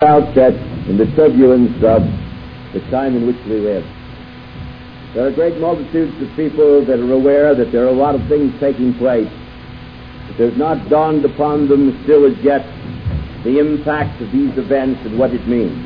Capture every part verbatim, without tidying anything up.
out that in the turbulence of the time in which we live, there are great multitudes of people that are aware that there are a lot of things taking place, but there's not dawned upon them still as yet the impact of these events and what it means.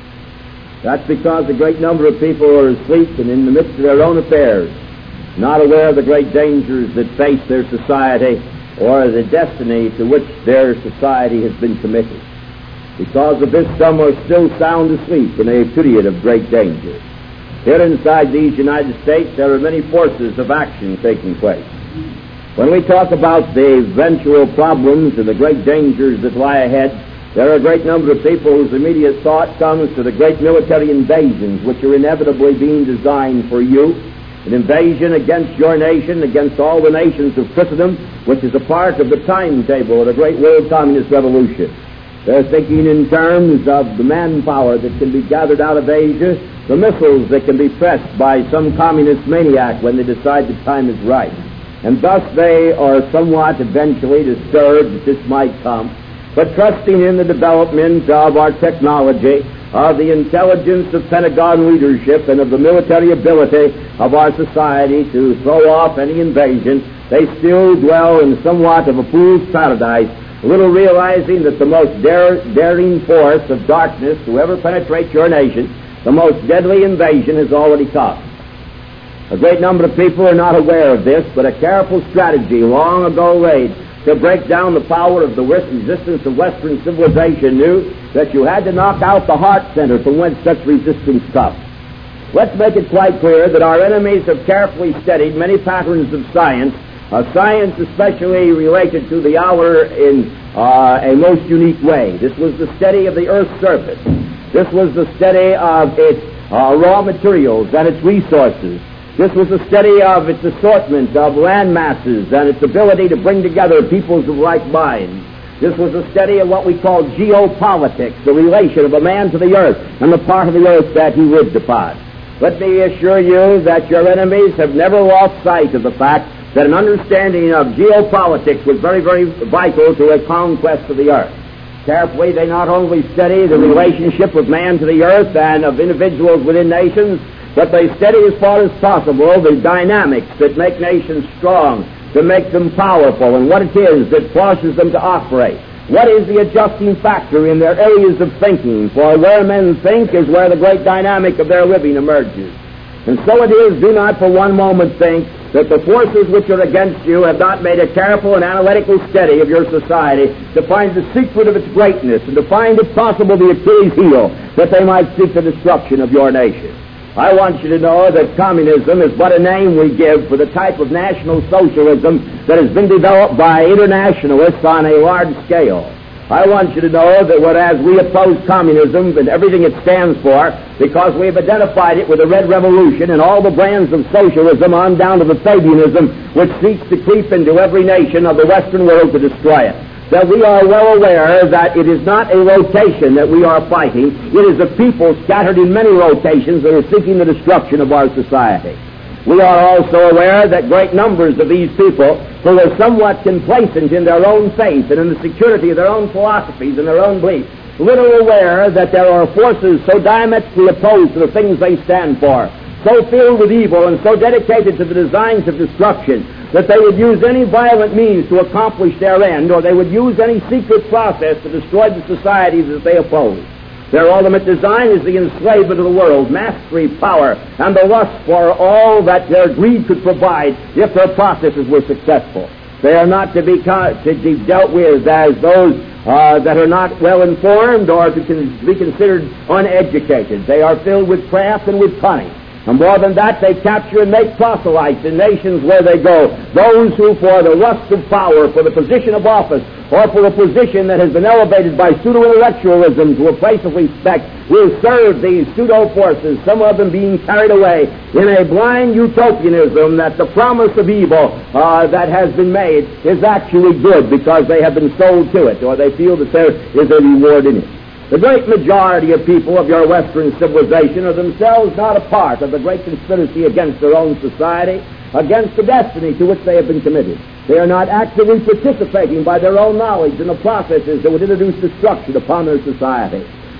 That's because a great number of people are asleep and in the midst of their own affairs, not aware of the great dangers that face their society or the destiny to which their society has been committed. Because of this, some are still sound asleep in a period of great danger. Here inside these United States, there are many forces of action taking place. When we talk about the eventual problems and the great dangers that lie ahead, there are a great number of people whose immediate thought comes to the great military invasions which are inevitably being designed for you, an invasion against your nation, against all the nations of Christendom, which is a part of the timetable of the great world communist revolution. They're thinking in terms of the manpower that can be gathered out of Asia, the missiles that can be pressed by some communist maniac when they decide the time is right. And thus they are somewhat eventually disturbed that this might come, but trusting in the development of our technology, of the intelligence of Pentagon leadership, and of the military ability of our society to throw off any invasion, they still dwell in somewhat of a fool's paradise, little realizing that the most dare, daring force of darkness to ever penetrate your nation, the most deadly invasion, has already come. A great number of people are not aware of this, but a careful strategy long ago laid to break down the power of the resistance of Western civilization knew that you had to knock out the heart center from whence such resistance comes. Let's make it quite clear that our enemies have carefully studied many patterns of science, a science especially related to the hour in uh, a most unique way. This was the study of the Earth's surface. This was the study of its uh, raw materials and its resources. This was the study of its assortment of land masses and its ability to bring together peoples of like minds. This was a study of what we call geopolitics, the relation of a man to the earth and the part of the earth that he lived upon. Let me assure you that your enemies have never lost sight of the fact that an understanding of geopolitics was very, very vital to a conquest of the earth. Carefully, they not only study the relationship of man to the earth and of individuals within nations, but they study as far as possible the dynamics that make nations strong, to make them powerful, and what it is that forces them to operate. What is the adjusting factor in their areas of thinking? For where men think is where the great dynamic of their living emerges. And so it is, do not for one moment think that the forces which are against you have not made a careful and analytical study of your society to find the secret of its greatness and to find, if possible, the Achilles heel that they might seek the destruction of your nation. I want you to know that communism is but a name we give for the type of national socialism that has been developed by internationalists on a large scale. I want you to know that whereas we oppose communism and everything it stands for, because we have identified it with the Red Revolution and all the brands of socialism on down to the Fabianism, which seeks to creep into every nation of the Western world to destroy it, that we are well aware that it is not a rotation that we are fighting. It is a people scattered in many rotations that are seeking the destruction of our society. We are also aware that great numbers of these people who are somewhat complacent in their own faith and in the security of their own philosophies and their own beliefs, little aware that there are forces so diametrically opposed to the things they stand for, so filled with evil and so dedicated to the designs of destruction, that they would use any violent means to accomplish their end, or they would use any secret process to destroy the societies that they oppose. Their ultimate design is the enslavement of the world, mastery, power, and the lust for all that their greed could provide if their processes were successful. They are not to be, con- to be dealt with as those uh, that are not well informed or to con- be considered uneducated. They are filled with craft and with cunning. And more than that, they capture and make proselytes in nations where they go, those who for the lust of power, for the position of office, or for a position that has been elevated by pseudo-intellectualism to a place of respect, will serve these pseudo-forces, some of them being carried away in a blind utopianism that the promise of evil uh, that has been made is actually good because they have been sold to it, or they feel that there is a reward in it. The great majority of people of your Western civilization are themselves not a part of the great conspiracy against their own society, against the destiny to which they have been committed. They are not actively participating by their own knowledge in the processes that would introduce destruction upon their society.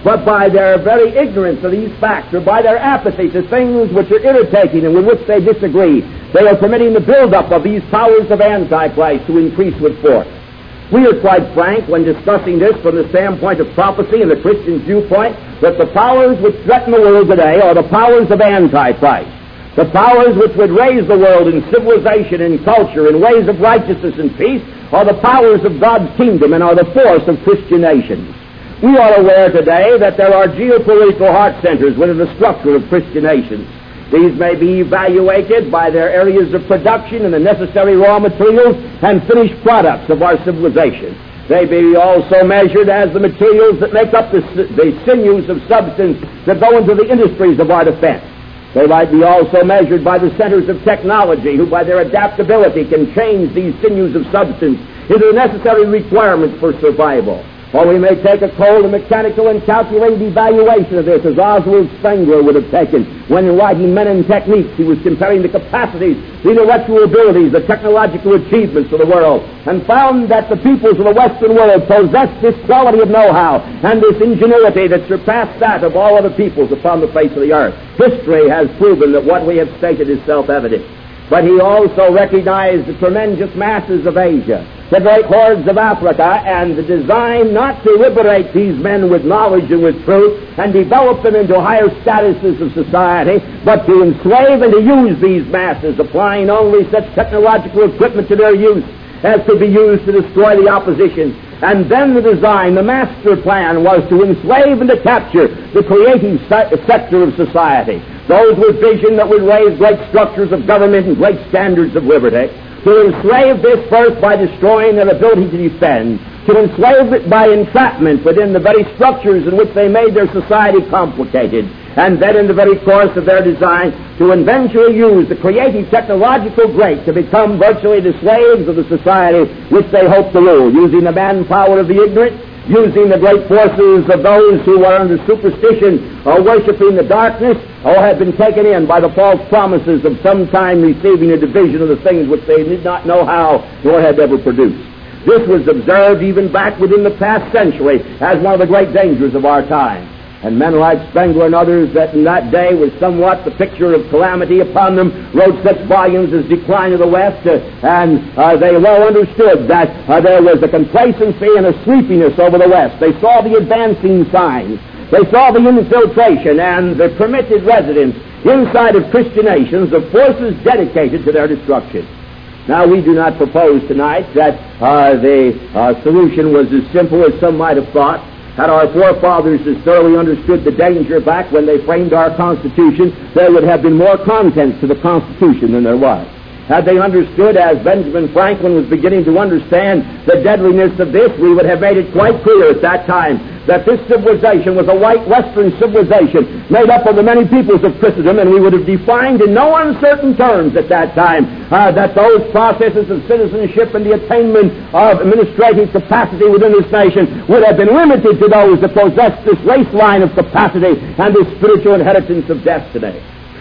but by their very ignorance of these facts, or by their apathy to things which are irritating and with which they disagree, they are permitting the build-up of these powers of Antichrist to increase with force. We are quite frank when discussing this from the standpoint of prophecy and the Christian's viewpoint, that the powers which threaten the world today are the powers of Antichrist. The powers which would raise the world in civilization and culture in ways of righteousness and peace are the powers of God's kingdom and are the force of Christian nations. We are aware today that there are geopolitical heart centers within the structure of Christian nations. These may be evaluated by their areas of production and the necessary raw materials and finished products of our civilization. They may be also measured as the materials that make up the, the sinews of substance that go into the industries of our defense. They might be also measured by the centers of technology, who by their adaptability can change these sinews of substance into the necessary requirements for survival. Or we may take a cold and mechanical and calculated evaluation of this, as Oswald Spengler would have taken when in writing Men and Techniques he was comparing the capacities, the intellectual abilities, the technological achievements of the world, and found that the peoples of the Western world possessed this quality of know-how and this ingenuity that surpassed that of all other peoples upon the face of the earth. History has proven that what we have stated is self-evident. But he also recognized the tremendous masses of Asia, the great hordes of Africa, and the design not to liberate these men with knowledge and with truth and develop them into higher statuses of society, but to enslave and to use these masses, applying only such technological equipment to their use as could be used to destroy the opposition. And then the design, the master plan, was to enslave and to capture the creative sector of society, those with vision that would raise great structures of government and great standards of liberty, to enslave this first by destroying their ability to defend, to enslave it by entrapment within the very structures in which they made their society complicated, and then in the very course of their design to eventually use the creative technological great to become virtually the slaves of the society which they hope to rule, using the manpower of the ignorant, using the great forces of those who are under superstition or worshiping the darkness or have been taken in by the false promises of sometime receiving a division of the things which they did not know how nor had ever produced. This was observed even back within the past century as one of the great dangers of our time. And men like Spengler and others that in that day was somewhat the picture of calamity upon them wrote such volumes as Decline of the West, uh, and uh, they well understood that uh, there was a complacency and a sleepiness over the West. They saw the advancing signs. They saw the infiltration and the permitted residence inside of Christian nations of forces dedicated to their destruction. Now, we do not propose tonight that uh, the uh, solution was as simple as some might have thought. Had our forefathers as thoroughly understood the danger back when they framed our Constitution, there would have been more contents to the Constitution than there was. Had they understood, as Benjamin Franklin was beginning to understand, the deadliness of this, we would have made it quite clear at that time that this civilization was a white Western civilization made up of the many peoples of Christendom, and we would have defined in no uncertain terms at that time uh, that those processes of citizenship and the attainment of administrative capacity within this nation would have been limited to those that possessed this race line of capacity and this spiritual inheritance of destiny.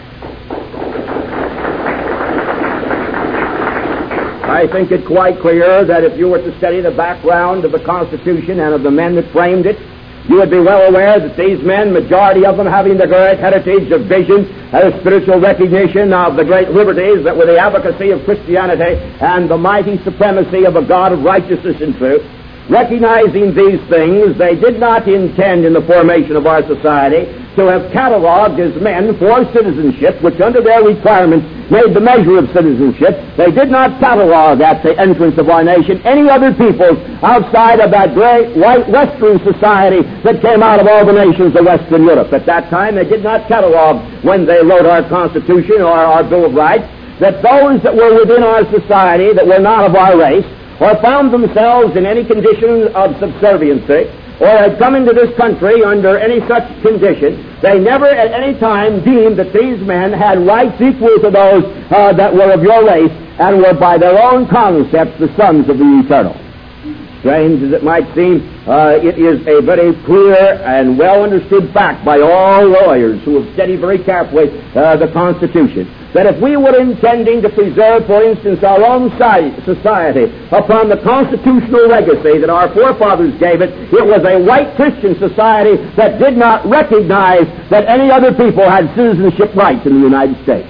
I think it quite clear that if you were to study the background of the Constitution and of the men that framed it, you would be well aware that these men, majority of them having the great heritage of vision and a spiritual recognition of the great liberties that were the advocacy of Christianity and the mighty supremacy of a God of righteousness and truth, recognizing these things, they did not intend in the formation of our society to have cataloged as men for citizenship, which under their requirements made the measure of citizenship. They did not catalog at the entrance of our nation any other peoples outside of that great white Western society that came out of all the nations of Western Europe. At that time, they did not catalog, when they wrote our Constitution or our Bill of Rights, that those that were within our society that were not of our race or found themselves in any condition of subserviency, or had come into this country under any such condition, they never at any time deemed that these men had rights equal to those uh, that were of your race and were by their own concepts the sons of the eternal. Strange as it might seem, uh, it is a very clear and well understood fact by all lawyers who have studied very carefully uh, the Constitution, that if we were intending to preserve, for instance, our own society upon the constitutional legacy that our forefathers gave it, it was a white Christian society that did not recognize that any other people had citizenship rights in the United States.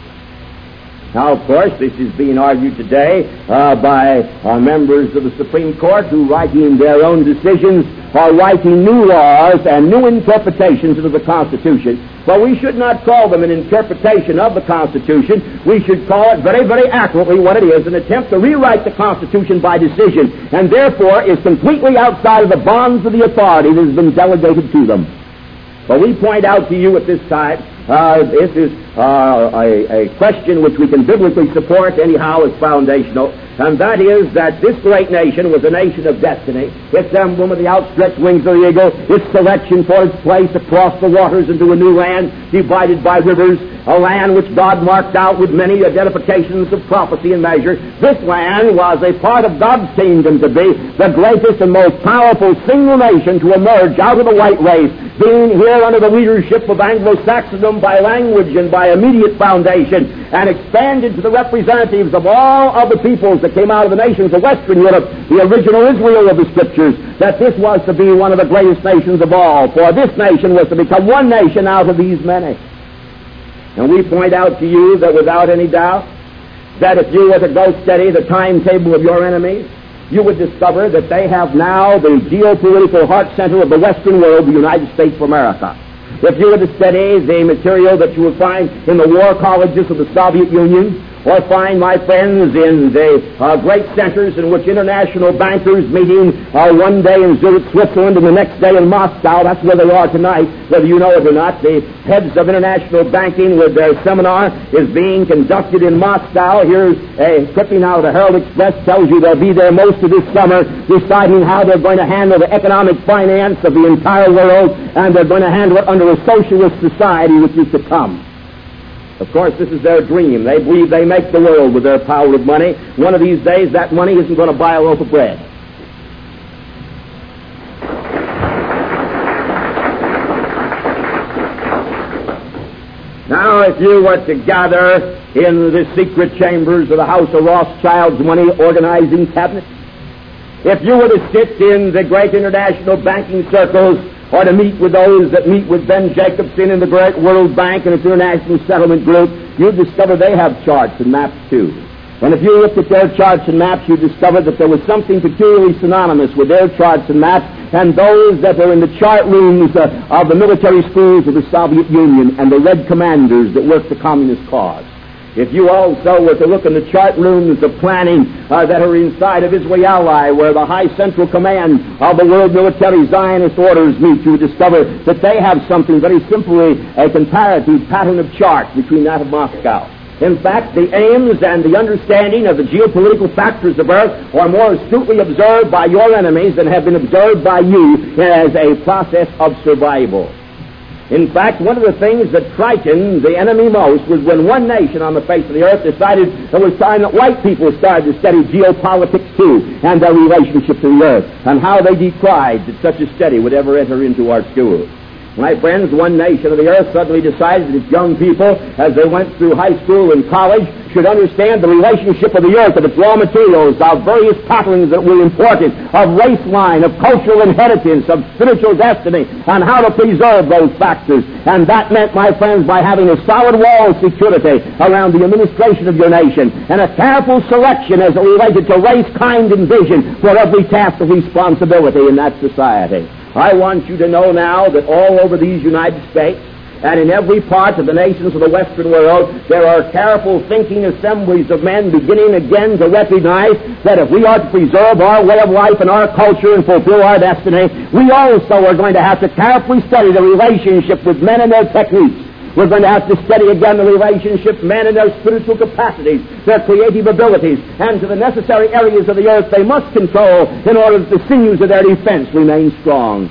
Now, of course, this is being argued today uh, by uh, members of the Supreme Court who, writing their own decisions, are writing new laws and new interpretations of the Constitution. But we should not call them an interpretation of the Constitution. We should call it very, very accurately what it is, an attempt to rewrite the Constitution by decision, and therefore is completely outside of the bonds of the authority that has been delegated to them. But we point out to you at this time, uh, this is uh, a, a question which we can biblically support anyhow as foundational, and that is that this great nation was a nation of destiny. Its emblem of the outstretched wings of the eagle, its selection for its place across the waters into a new land divided by rivers, a land which God marked out with many identifications of prophecy and measure. This land was a part of God's kingdom to be the greatest and most powerful single nation to emerge out of the white race, being here under the leadership of Anglo-Saxondom by language and by immediate foundation, and expanded to the representatives of all of the peoples that came out of the nations of Western Europe, the original Israel of the Scriptures, that this was to be one of the greatest nations of all, for this nation was to become one nation out of these many. And we point out to you that without any doubt, that if you were to go study the timetable of your enemies, you would discover that they have now the geopolitical heart center of the Western world, the United States of America. If you were to study the material that you will find in the war colleges of the Soviet Union, or find, my friends, in the uh, great centers in which international bankers meeting uh, one day in Zurich, Switzerland, and the next day in Moscow, that's where they are tonight, whether you know it or not. The heads of international banking with their seminar is being conducted in Moscow. Here's a clipping out of the Herald Express, tells you they'll be there most of this summer deciding how they're going to handle the economic finance of the entire world, and they're going to handle it under a socialist society which is to come. Of course, this is their dream. They believe they make the world with their power of money. One of these days, that money isn't going to buy a loaf of bread. Now, if you were to gather in the secret chambers of the House of Rothschild's money organizing cabinet, if you were to sit in the great international banking circles, or to meet with those that meet with Ben Jacobson in the great World Bank and its International Settlement Group, you'd discover they have charts and maps too. And if you looked at their charts and maps, you'd discover that there was something peculiarly synonymous with their charts and maps and those that are in the chart rooms uh, of the military schools of the Soviet Union and the Red Commanders that work the communist cause. If you also were to look in the chart rooms of planning uh, that are inside of Israel Ally, where the high central command of the world military Zionist orders meet, you would discover that they have something very simply a comparative pattern of chart between that of Moscow. In fact, the aims and the understanding of the geopolitical factors of Earth are more astutely observed by your enemies than have been observed by you as a process of survival. In fact, one of the things that frightened the enemy most was when one nation on the face of the earth decided it was time that white people started to study geopolitics too, and their relationship to the earth, and how they decried that such a study would ever enter into our schools. My friends, one nation of the earth suddenly decided that its young people, as they went through high school and college, should understand the relationship of the earth, of its raw materials, of various patterns that were important, of race line, of cultural inheritance, of spiritual destiny, and how to preserve those factors. And that meant, my friends, by having a solid wall of security around the administration of your nation, and a careful selection as it related to race, kind, and vision for every task of responsibility in that society. I want you to know now that all over these United States and in every part of the nations of the Western world, there are careful thinking assemblies of men beginning again to recognize that if we are to preserve our way of life and our culture and fulfill our destiny, we also are going to have to carefully study the relationship with men and their techniques. We're going to have to study again the relationship men and their spiritual capacities, their creative abilities, and to the necessary areas of the earth they must control in order that the sinews of their defense remain strong.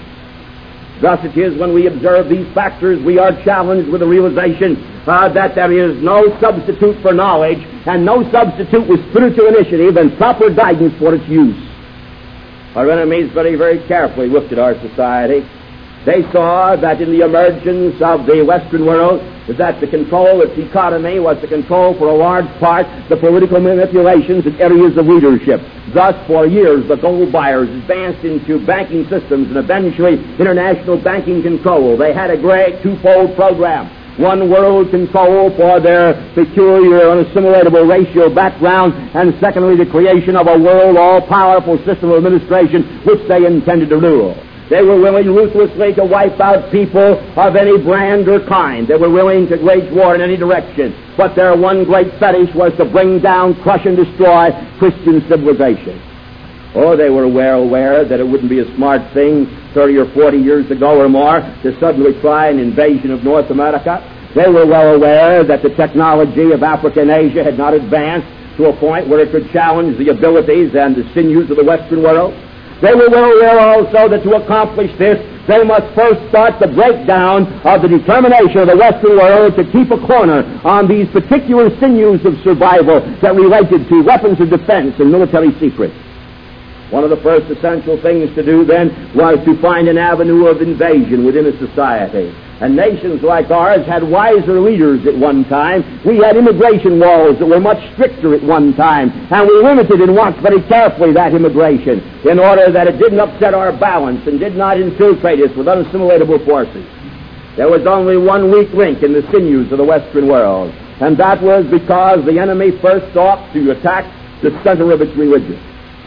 Thus it is when we observe these factors, we are challenged with the realization uh, that there is no substitute for knowledge and no substitute with spiritual initiative and proper guidance for its use. Our enemies very, very carefully looked at our society. They saw that in the emergence of the Western world, that the control of its economy was to control for a large part the political manipulations in areas of leadership. Thus, for years, the gold buyers advanced into banking systems and eventually international banking control. They had a great twofold program. One, world control for their peculiar, unassimilatable racial background, and secondly, the creation of a world all-powerful system of administration which they intended to rule. They were willing ruthlessly to wipe out people of any brand or kind. They were willing to wage war in any direction. But their one great fetish was to bring down, crush, and destroy Christian civilization. Oh, they were well aware that it wouldn't be a smart thing thirty or forty years ago or more to suddenly try an invasion of North America. They were well aware that the technology of Africa and Asia had not advanced to a point where it could challenge the abilities and the sinews of the Western world. They were well aware also that to accomplish this, they must first start the breakdown of the determination of the Western world to keep a corner on these particular sinews of survival that related to weapons of defense and military secrets. One of the first essential things to do then was to find an avenue of invasion within a society. And nations like ours had wiser leaders at one time. We had immigration walls that were much stricter at one time, and we limited and watched very carefully that immigration in order that it didn't upset our balance and did not infiltrate us with unassimilatable forces. There was only one weak link in the sinews of the Western world, and that was because the enemy first sought to attack the center of its religion.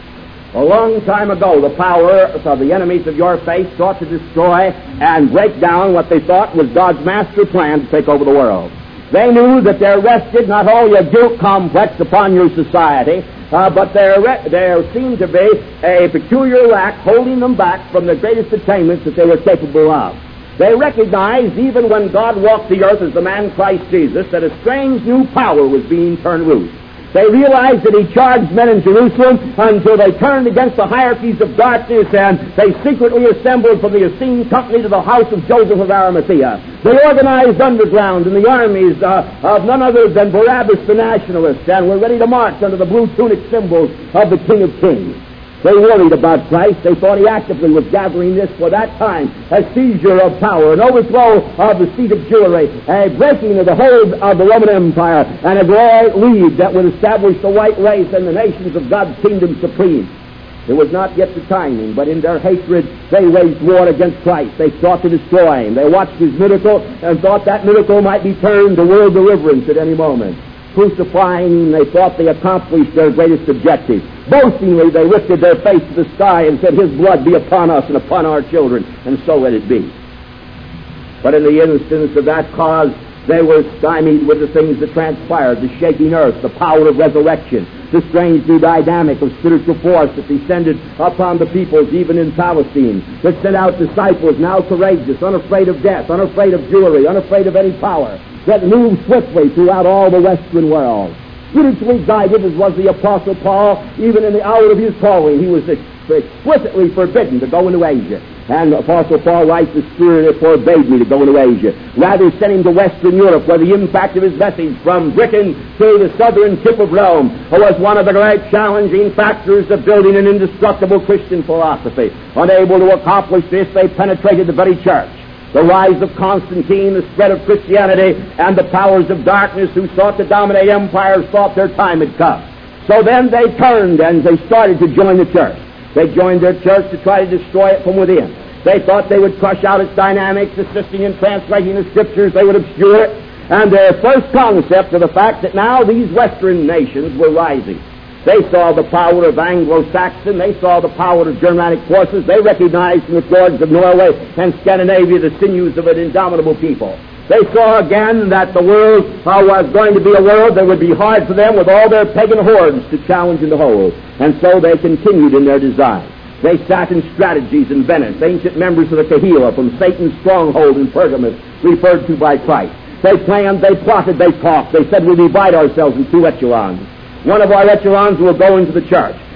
A long time ago, the power of the enemies of your faith sought to destroy and break down what they thought was God's master plan to take over the world. They knew that there rested not only a guilt complex upon your society, uh, but there, re- there seemed to be a peculiar lack holding them back from the greatest attainments that they were capable of. They recognized, even when God walked the earth as the man Christ Jesus, that a strange new power was being turned loose. They realized that he charged men in Jerusalem until they turned against the hierarchies of darkness, and they secretly assembled from the Essene company to the house of Joseph of Arimathea. They organized underground in the armies uh, of none other than Barabbas the nationalist, and were ready to march under the blue tunic symbols of the King of Kings. They worried about Christ. They thought he actively was gathering this for that time, a seizure of power, an overthrow of the seat of Jewry, a breaking of the hold of the Roman Empire, and a great lead that would establish the white race and the nations of God's kingdom supreme. It was not yet the timing, but in their hatred they waged war against Christ. They sought to destroy him. They watched his miracle and thought that miracle might be turned to world deliverance at any moment. Crucifying him, they thought they accomplished their greatest objective. Boastingly, they lifted their face to the sky and said, his blood be upon us and upon our children, and so let it be. But in the instance of that cause, they were stymied with the things that transpired, the shaking earth, the power of resurrection, the strange new dynamic of spiritual force that descended upon the peoples, even in Palestine, that sent out disciples now courageous, unafraid of death, unafraid of Jewry, unafraid of any power, that moved swiftly throughout all the Western world. Spiritually guided as was the Apostle Paul, even in the hour of his calling, he was explicitly forbidden to go into Asia. And Apostle Paul writes, the Spirit forbade me to go into Asia. Rather sent him to Western Europe, where the impact of his message from Britain to the southern tip of Rome was one of the great challenging factors of building an indestructible Christian philosophy. Unable to accomplish this, they penetrated the very church. The rise of Constantine, the spread of Christianity, and the powers of darkness who sought to dominate empires thought their time had come. So then they turned and they started to join the church. They joined their church to try to destroy it from within. They thought they would crush out its dynamics, assisting in translating the Scriptures. They would obscure it. And their first concept of the fact that now these Western nations were rising. They saw the power of Anglo-Saxon. They saw the power of Germanic forces. They recognized in the gorges of Norway and Scandinavia the sinews of an indomitable people. They saw again that the world uh, was going to be a world that would be hard for them with all their pagan hordes to challenge and to hold. And so they continued in their design. They sat in strategies in Venice, ancient members of the Kahila from Satan's stronghold in Pergamus, referred to by Christ. They planned, they plotted, they talked. They said, we'll divide ourselves in two echelons. One of our echelons will go into the church.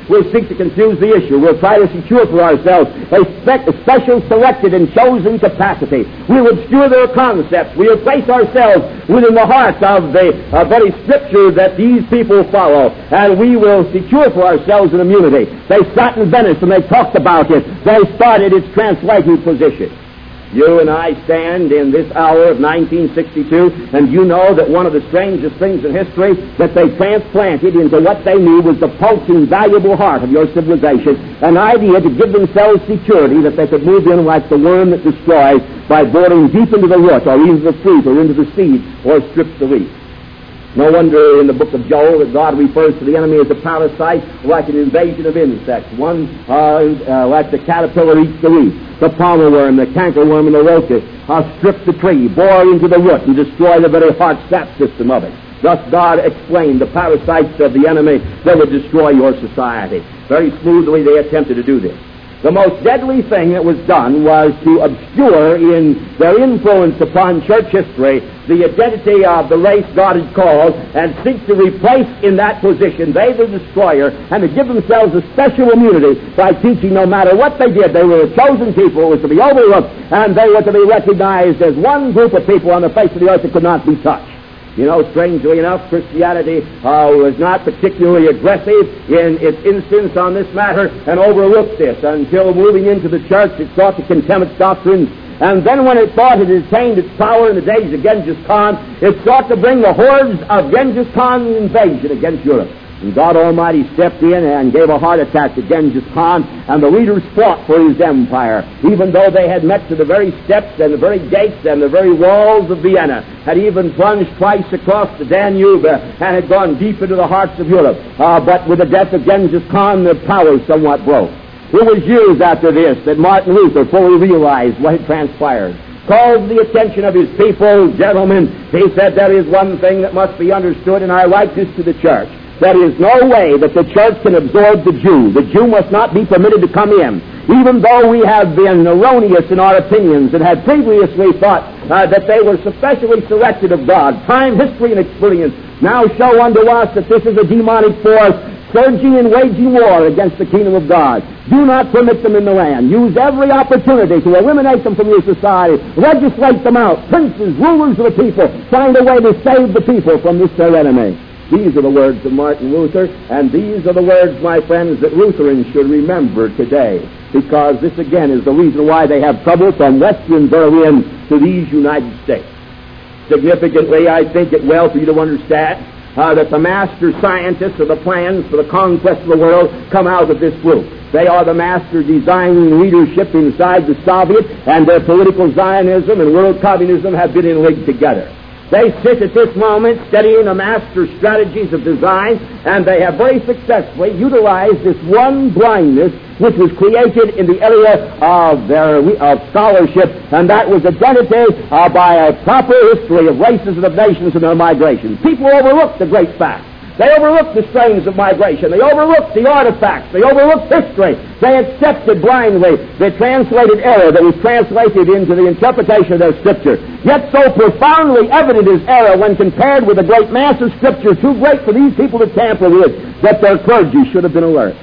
We'll seek to confuse the issue. We'll try to secure for ourselves a, spe- a special, selected, and chosen capacity. We'll obscure their concepts. We'll place ourselves within the heart of the uh, very Scripture that these people follow, and we will secure for ourselves an immunity. They sat in Venice and they talked about it. They started its translating position. You and I stand in this hour of nineteen sixty-two, and you know that one of the strangest things in history that they transplanted into what they knew was the pulsing, valuable heart of your civilization, an idea to give themselves security that they could move in like the worm that destroys by boring deep into the root or into the fruit or into the seed or strips the wheat. No wonder in the book of Joel that God refers to the enemy as a parasite like an invasion of insects. One uh, uh, like the caterpillar eats the wheat, the palmer worm, the cankerworm, and the locust uh, strip the tree, bore into the root, and destroy the very heart sap system of it. Thus God explained the parasites of the enemy that would destroy your society. Very smoothly they attempted to do this. The most deadly thing that was done was to obscure in their influence upon church history the identity of the race God had called and seek to replace in that position, they the destroyer, and to give themselves a special immunity by teaching no matter what they did, they were a chosen people, was to be overlooked, and they were to be recognized as one group of people on the face of the earth that could not be touched. You know, strangely enough, Christianity uh, was not particularly aggressive in its instance on this matter and overlooked this until moving into the church it sought to condemn its doctrines. And then when it thought it had attained its power in the days of Genghis Khan, it sought to bring the hordes of Genghis Khan's invasion against Europe. And God Almighty stepped in and gave a heart attack to Genghis Khan, and the leaders fought for his empire, even though they had met to the very steps and the very gates and the very walls of Vienna, had even plunged twice across the Danube uh, and had gone deep into the hearts of Europe. Uh, but with the death of Genghis Khan, their power somewhat broke. It was years after this that Martin Luther fully realized what had transpired. Called the attention of his people, gentlemen, he said, there is one thing that must be understood, and I write this to the church. There is no way that the church can absorb the Jew. The Jew must not be permitted to come in. Even though we have been erroneous in our opinions and had previously thought uh, that they were specially selected of God, time, history, and experience now show unto us that this is a demonic force surging and waging war against the kingdom of God. Do not permit them in the land. Use every opportunity to eliminate them from your society. Legislate them out. Princes, rulers of the people, find a way to save the people from this their enemy. These are the words of Martin Luther, and these are the words, my friends, that Lutherans should remember today, because this again is the reason why they have trouble from Western Berlin to these United States. Significantly, I think it well for you to understand uh, that the master scientists of the plans for the conquest of the world come out of this group. They are the master designing leadership inside the Soviet, and their political Zionism and world communism have been in league together. They sit at this moment studying the master strategies of design, and they have very successfully utilized this one blindness which was created in the area of their of scholarship, and that was identity uh, by a proper history of races and of nations and their migration. People overlook the great fact. They overlooked the strains of migration. They overlooked the artifacts. They overlooked history. They accepted blindly the translated error that was translated into the interpretation of their Scripture. Yet so profoundly evident is error when compared with the great mass of Scripture, too great for these people to tamper with, that their clergy should have been alert.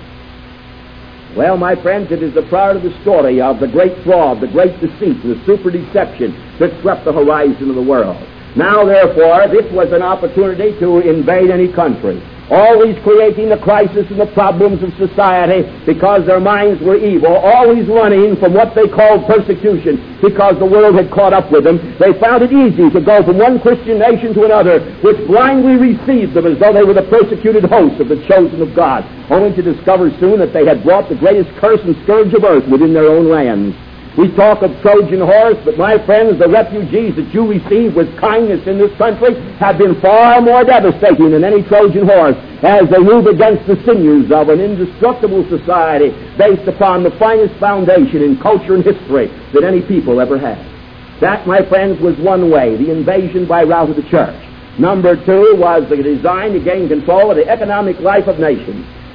Well, my friends, it is a part of the story of the great fraud, the great deceit, the super deception that swept the horizon of the world. Now, therefore, this was an opportunity to invade any country, always creating the crisis and the problems of society because their minds were evil, always running from what they called persecution because the world had caught up with them. They found it easy to go from one Christian nation to another, which blindly received them as though they were the persecuted host of the chosen of God, only to discover soon that they had brought the greatest curse and scourge of earth within their own lands. We talk of Trojan horse, but my friends, the refugees that you receive with kindness in this country have been far more devastating than any Trojan horse as they move against the sinews of an indestructible society based upon the finest foundation in culture and history that any people ever had. That, my friends, was one way, the invasion by route of the church. Number two was the design to gain control of the economic life of nations.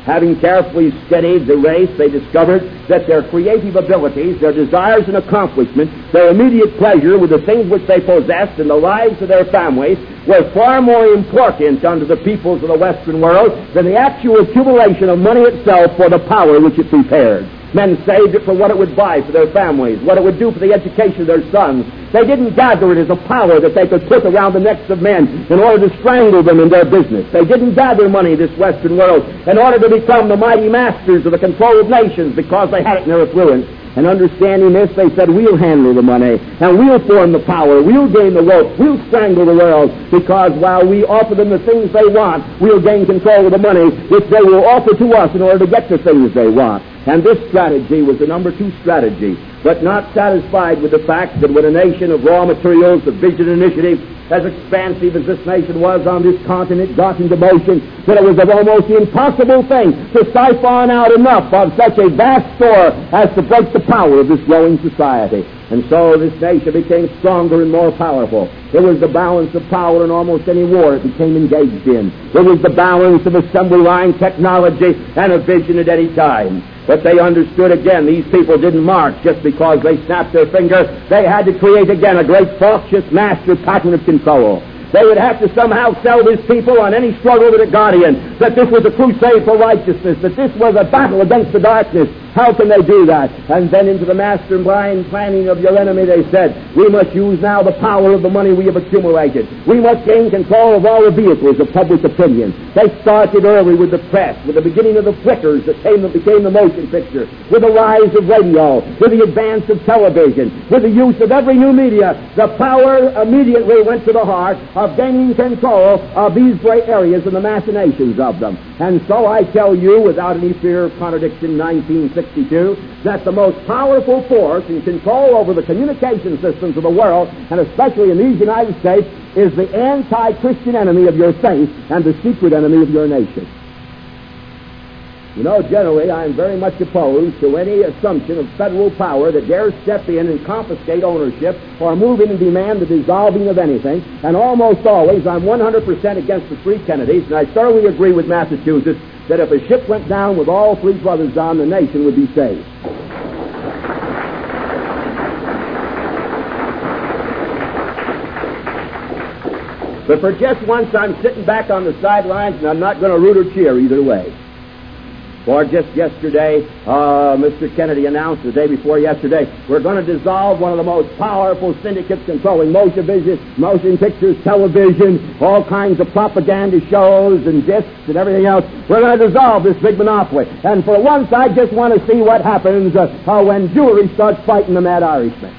Having carefully studied the race, they discovered that their creative abilities, their desires and accomplishments, their immediate pleasure with the things which they possessed and the lives of their families were far more important unto the peoples of the Western world than the actual accumulation of money itself for the power which it prepared. Men saved it for what it would buy for their families, what it would do for the education of their sons. They didn't gather it as a power that they could put around the necks of men in order to strangle them in their business. They didn't gather money, this Western world, in order to become the mighty masters of the control of nations because they had it in their affluence. And understanding this, they said, we'll handle the money, and we'll form the power, we'll gain the wealth, we'll strangle the world, because while we offer them the things they want, we'll gain control of the money which they will offer to us in order to get the things they want. And this strategy was the number two strategy. But not satisfied with the fact that when a nation of raw materials, of vision and initiative, as expansive as this nation was on this continent, got into motion, that it was an almost impossible thing to siphon out enough of such a vast store as to break the power of this growing society. And so this nation became stronger and more powerful. It was the balance of power in almost any war it became engaged in. It was the balance of assembly line technology and a vision at any time. But they understood again, these people didn't march just because they snapped their finger. They had to create again a great falsous master pattern of control. They would have to somehow sell this people on any struggle that it got in, that this was a crusade for righteousness, that this was a battle against the darkness. How can they do that? And then into the mastermind planning of your enemy, they said, we must use now the power of the money we have accumulated. We must gain control of all the vehicles of public opinion. They started early with the press, with the beginning of the flickers that came, that became the motion picture, with the rise of radio, with the advance of television, with the use of every new media. The power immediately went to the heart of gaining control of these great areas and the machinations of them. And so I tell you, without any fear of contradiction, nineteen sixty-two, that the most powerful force in control over the communication systems of the world, and especially in these United States, is the anti-Christian enemy of your faith and the secret enemy of your nation. You know, generally, I am very much opposed to any assumption of federal power that dares step in and confiscate ownership or move in and demand the dissolving of anything. And almost always, I'm one hundred percent against the three Kennedys, and I thoroughly agree with Massachusetts that if a ship went down with all three brothers on, the nation would be saved. But for just once, I'm sitting back on the sidelines, and I'm not going to root or cheer either way. For just yesterday, uh, Mister Kennedy announced, the day before yesterday, we're going to dissolve one of the most powerful syndicates controlling motion vision, motion pictures, television, all kinds of propaganda shows and discs and everything else. We're going to dissolve this big monopoly. And for once, I just want to see what happens uh, uh, when jewelry starts fighting the mad Irishman.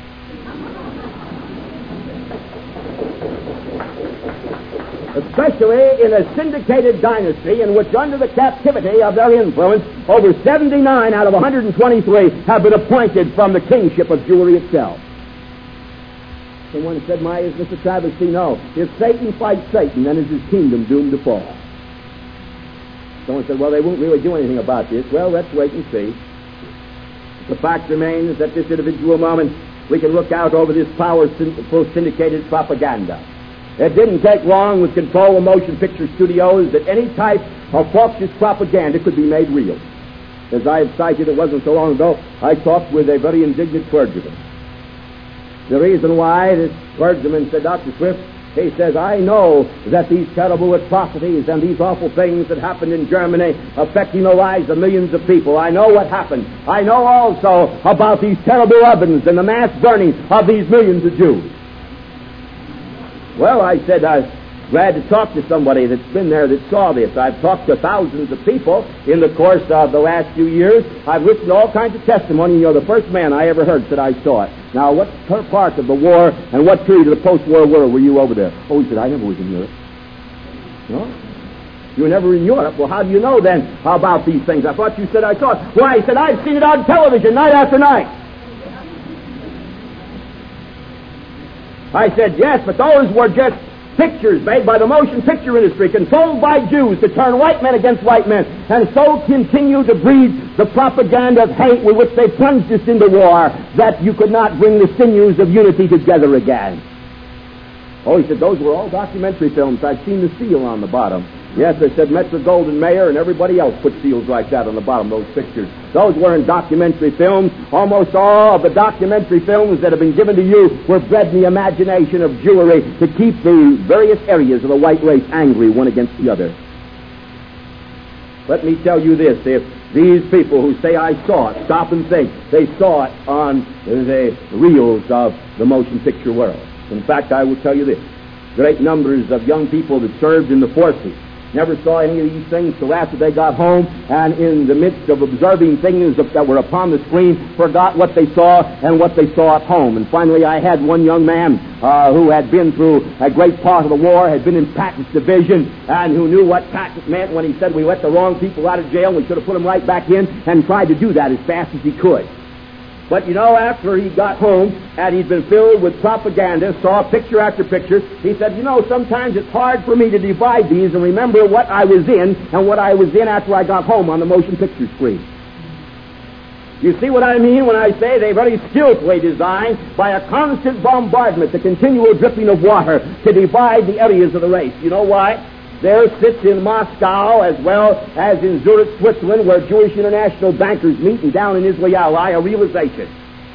Especially in a syndicated dynasty in which, under the captivity of their influence, over seventy-nine out of one hundred twenty-three have been appointed from the kingship of jewelry itself. Someone said, my, is this a travesty? No. If Satan fights Satan, then is his kingdom doomed to fall. Someone said, well, they won't really do anything about this. Well, let's wait and see. The fact remains that this individual moment, we can look out over this power syndicated propaganda. It didn't take long with control of motion picture studios that any type of false propaganda could be made real. As I have cited, it wasn't so long ago, I talked with a very indignant clergyman. The reason why this clergyman said, Doctor Swift, he says, I know that these terrible atrocities and these awful things that happened in Germany affecting the lives of millions of people. I know what happened. I know also about these terrible ovens and the mass burning of these millions of Jews. Well, I said, I'm glad to talk to somebody that's been there that saw this. I've talked to thousands of people in the course of the last few years. I've listened to all kinds of testimony. You're the first man I ever heard said I saw it. Now, what part of the war and what period of the post-war world were you over there? Oh, he said, I never was in Europe. No? You were never in Europe. Well, how do you know then about these things? I thought you said I saw it. Why, he said, I've seen it on television night after night. I said, yes, but those were just pictures made by the motion picture industry, controlled by Jews to turn white men against white men, and so continue to breed the propaganda of hate with which they plunged us into war, that you could not bring the sinews of unity together again. Oh, he said, those were all documentary films. I've seen the seal on the bottom. Yes, they said Metro-Goldwyn-Mayer and everybody else put seals like that on the bottom of those pictures. Those weren't documentary films. Almost all of the documentary films that have been given to you were bred in the imagination of Jewry to keep the various areas of the white race angry one against the other. Let me tell you this, if these people who say I saw it, stop and think, they saw it on the reels of the motion picture world. In fact, I will tell you this, great numbers of young people that served in the forces never saw any of these things till after they got home, and in the midst of observing things that were upon the screen, forgot what they saw and what they saw at home. And finally, I had one young man uh, who had been through a great part of the war, had been in Patton's division, and who knew what Patton meant when he said we let the wrong people out of jail, we should have put them right back in, and tried to do that as fast as he could. But, you know, after he got home and he'd been filled with propaganda, saw picture after picture, he said, you know, sometimes it's hard for me to divide these and remember what I was in and what I was in after I got home on the motion picture screen. You see what I mean when I say they very skillfully designed by a constant bombardment, the continual dripping of water, to divide the areas of the race. You know why? There sits in Moscow as well as in Zurich, Switzerland, where Jewish international bankers meet, and down in Israel, a realization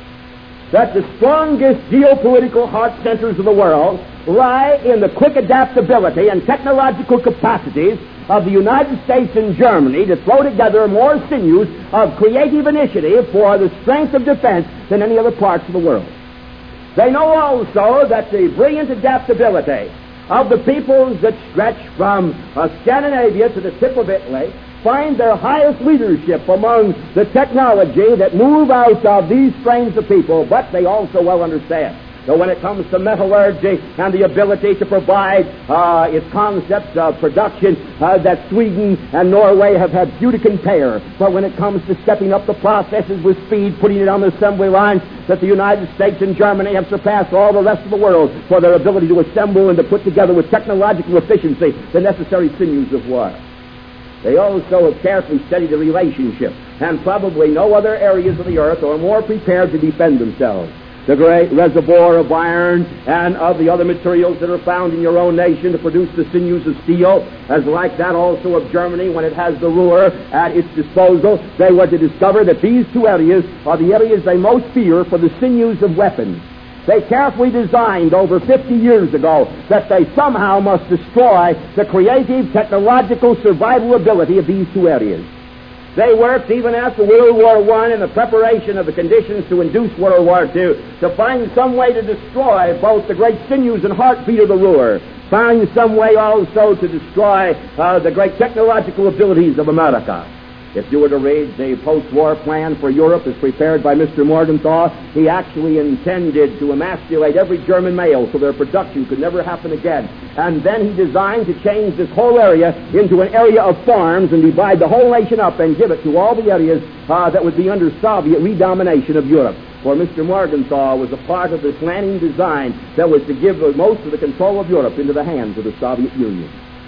that the strongest geopolitical heart centers of the world lie in the quick adaptability and technological capacities of the United States and Germany to throw together more sinews of creative initiative for the strength of defense than any other parts of the world. They know also that the brilliant adaptability of the peoples that stretch from uh, Scandinavia to the tip of Italy find their highest leadership among the technology that move out of these strains of people, but they also well understand that when it comes to metallurgy and the ability to provide uh, its concepts of production, uh, that Sweden and Norway have had few to compare. But when it comes to stepping up the processes with speed, putting it on the assembly lines, that the United States and Germany have surpassed all the rest of the world for their ability to assemble and to put together with technological efficiency the necessary sinews of war. They also have carefully studied the relationship, and probably no other areas of the earth are more prepared to defend themselves. The great reservoir of iron and of the other materials that are found in your own nation to produce the sinews of steel, as like that also of Germany when it has the Ruhr at its disposal, they were to discover that these two areas are the areas they most fear for the sinews of weapons. They carefully designed over fifty years ago that they somehow must destroy the creative, technological survival ability of these two areas. They worked even after World War One in the preparation of the conditions to induce World War Two to find some way to destroy both the great sinews and heartbeat of the Ruhr, find some way also to destroy uh, the great technological abilities of America. If you were to read the post-war plan for Europe as prepared by Mister Morgenthau, he actually intended to emasculate every German male so their production could never happen again. And then he designed to change this whole area into an area of farms and divide the whole nation up and give it to all the areas uh, that would be under Soviet redomination of Europe. For Mister Morgenthau was a part of this planning design that was to give most of the control of Europe into the hands of the Soviet Union.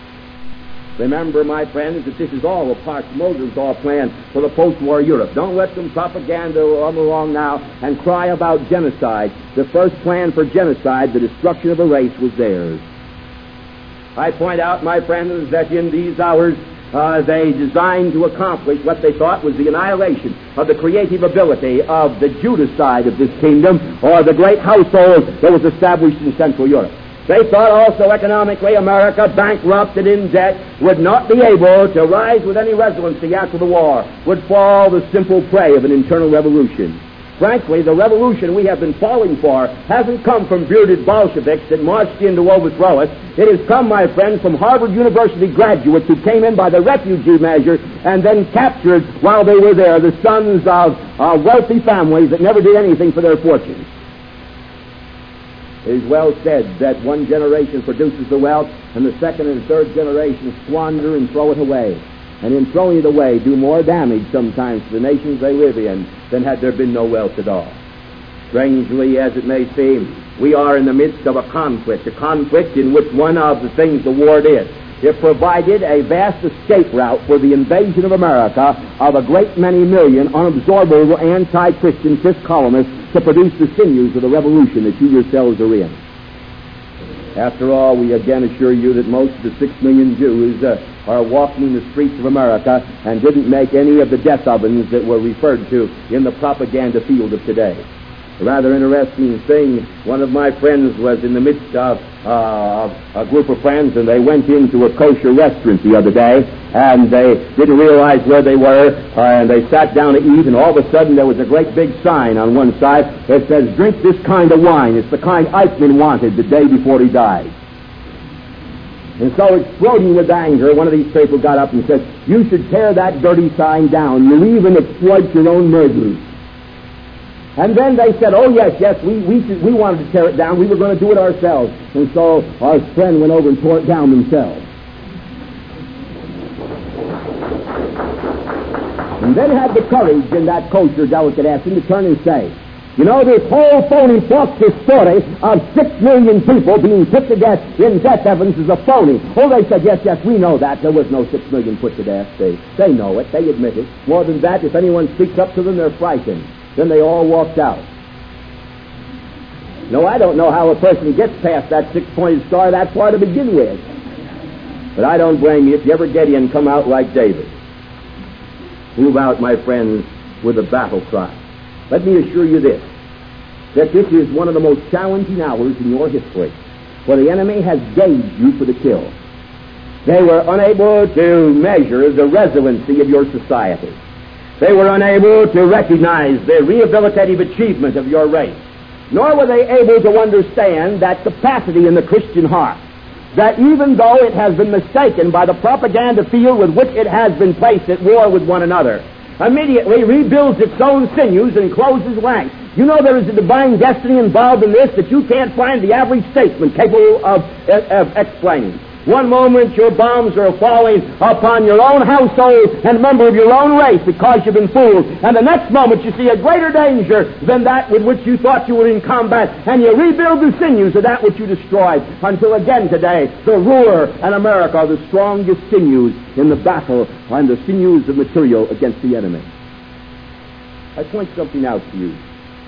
Remember, my friends, that this is all a part of Morgenthau plan for the post-war Europe. Don't let some propaganda come along now and cry about genocide. The first plan for genocide, the destruction of a race, was theirs. I point out, my friends, that in these hours uh, they designed to accomplish what they thought was the annihilation of the creative ability of the Judah side of this kingdom, or the great household that was established in Central Europe. They thought also economically America, bankrupt and in debt, would not be able to rise with any relevancy after the war, would fall the simple prey of an internal revolution. Frankly, the revolution we have been falling for hasn't come from bearded Bolsheviks that marched in to overthrow us. It has come, my friends, from Harvard University graduates who came in by the refugee measure and then captured, while they were there, the sons of uh, wealthy families that never did anything for their fortunes. It is well said that one generation produces the wealth, and the second and third generation squander and throw it away. And in throwing it away, do more damage sometimes to the nations they live in than had there been no wealth at all. Strangely as it may seem, we are in the midst of a conflict, a conflict in which one of the things the war did, it provided a vast escape route for the invasion of America of a great many million unabsorbable anti-Christian fifth columnists to produce the sinews of the revolution that you yourselves are in. After all, we again assure you that most of the six million Jews uh, are walking the streets of America and didn't make any of the death ovens that were referred to in the propaganda field of today. A rather interesting thing, one of my friends was in the midst of uh, a group of friends, and they went into a kosher restaurant the other day, and they didn't realize where they were, uh, and they sat down to eat, and all of a sudden there was a great big sign on one side that says, "Drink this kind of wine. It's the kind Eichmann wanted the day before he died." And so, exploding with anger, one of these people got up and said, "You should tear that dirty sign down. You even exploit your own murderers." And then they said, "Oh, yes, yes, we we, should, we wanted to tear it down. We were going to do it ourselves." And so our friend went over and tore it down themselves. And then had the courage in that kosher delicatessen to turn and say, "You know, this whole phony false story of six million people being put to death in death heavens is a phony." Oh, they said, "Yes, yes, we know that. There was no six million put to death." They, they know it. They admit it. More than that, if anyone speaks up to them, they're frightened. Then they all walked out. No, I don't know how a person gets past that six-pointed star that far to begin with. But I don't blame you if you ever get in, come out like David. Move out, my friends, with a battle cry. Let me assure you this, that this is one of the most challenging hours in your history, for the enemy has gauged you for the kill. They were unable to measure the relevancy of your society. They were unable to recognize the rehabilitative achievement of your race. Nor were they able to understand that capacity in the Christian heart, that even though it has been mistaken by the propaganda field with which it has been placed at war with one another, immediately rebuilds its own sinews and closes ranks. You know there is a divine destiny involved in this that you can't find the average statesman capable of, of explaining. One moment your bombs are falling upon your own household and a member of your own race because you've been fooled. And the next moment you see a greater danger than that with which you thought you were in combat, and you rebuild the sinews of that which you destroyed, until again today the ruler and America are the strongest sinews in the battle and the sinews of material against the enemy. I point something out to you.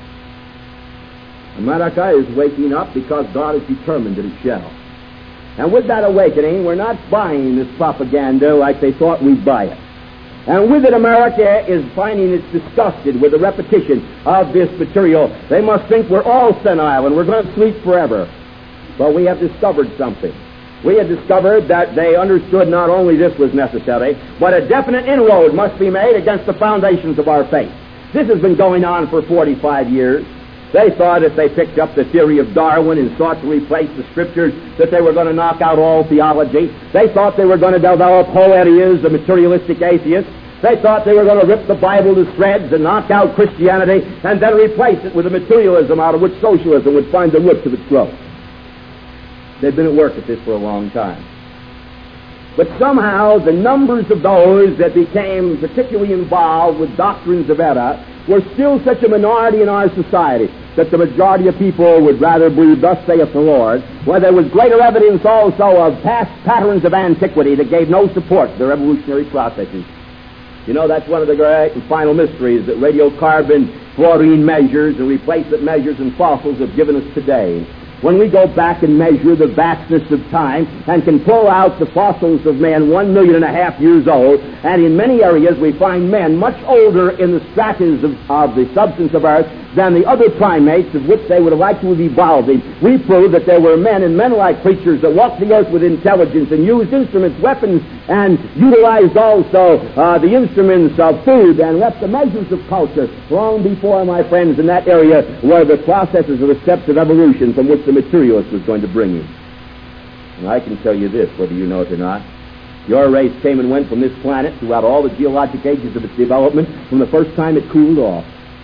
America is waking up because God is determined that it shall. And with that awakening, we're not buying this propaganda like they thought we'd buy it. And with it, America is finding it's disgusted with the repetition of this material. They must think we're all senile and we're going to sleep forever. But we have discovered something. We have discovered that they understood not only this was necessary, but a definite inroad must be made against the foundations of our faith. This has been going on for forty-five years. They thought if they picked up the theory of Darwin and sought to replace the Scriptures that they were going to knock out all theology. They thought they were going to develop whole areas of materialistic atheists. They thought they were going to rip the Bible to shreds and knock out Christianity and then replace it with a materialism out of which socialism would find the roots of its growth. They've been at work at this for a long time. But somehow the numbers of those that became particularly involved with doctrines of error were still such a minority in our society that the majority of people would rather believe, "Thus saith the Lord," where there was greater evidence also of past patterns of antiquity that gave no support to their evolutionary processes. You know, that's one of the great and final mysteries that radiocarbon fluorine measures and replacement measures and fossils have given us today. When we go back and measure the vastness of time and can pull out the fossils of man one million and a half years old, and in many areas we find men much older in the stratas of, of the substance of earth than the other primates of which they would have liked to have evolved in, we prove that there were men and men-like creatures that walked the earth with intelligence and used instruments, weapons, and utilized also uh, the instruments of food and left the measures of culture long before, my friends, in that area were the processes of the steps of evolution from which the materialist was going to bring you. And I can tell you this, whether you know it or not. Your race came and went from this planet throughout all the geologic ages of its development from the first time it cooled off.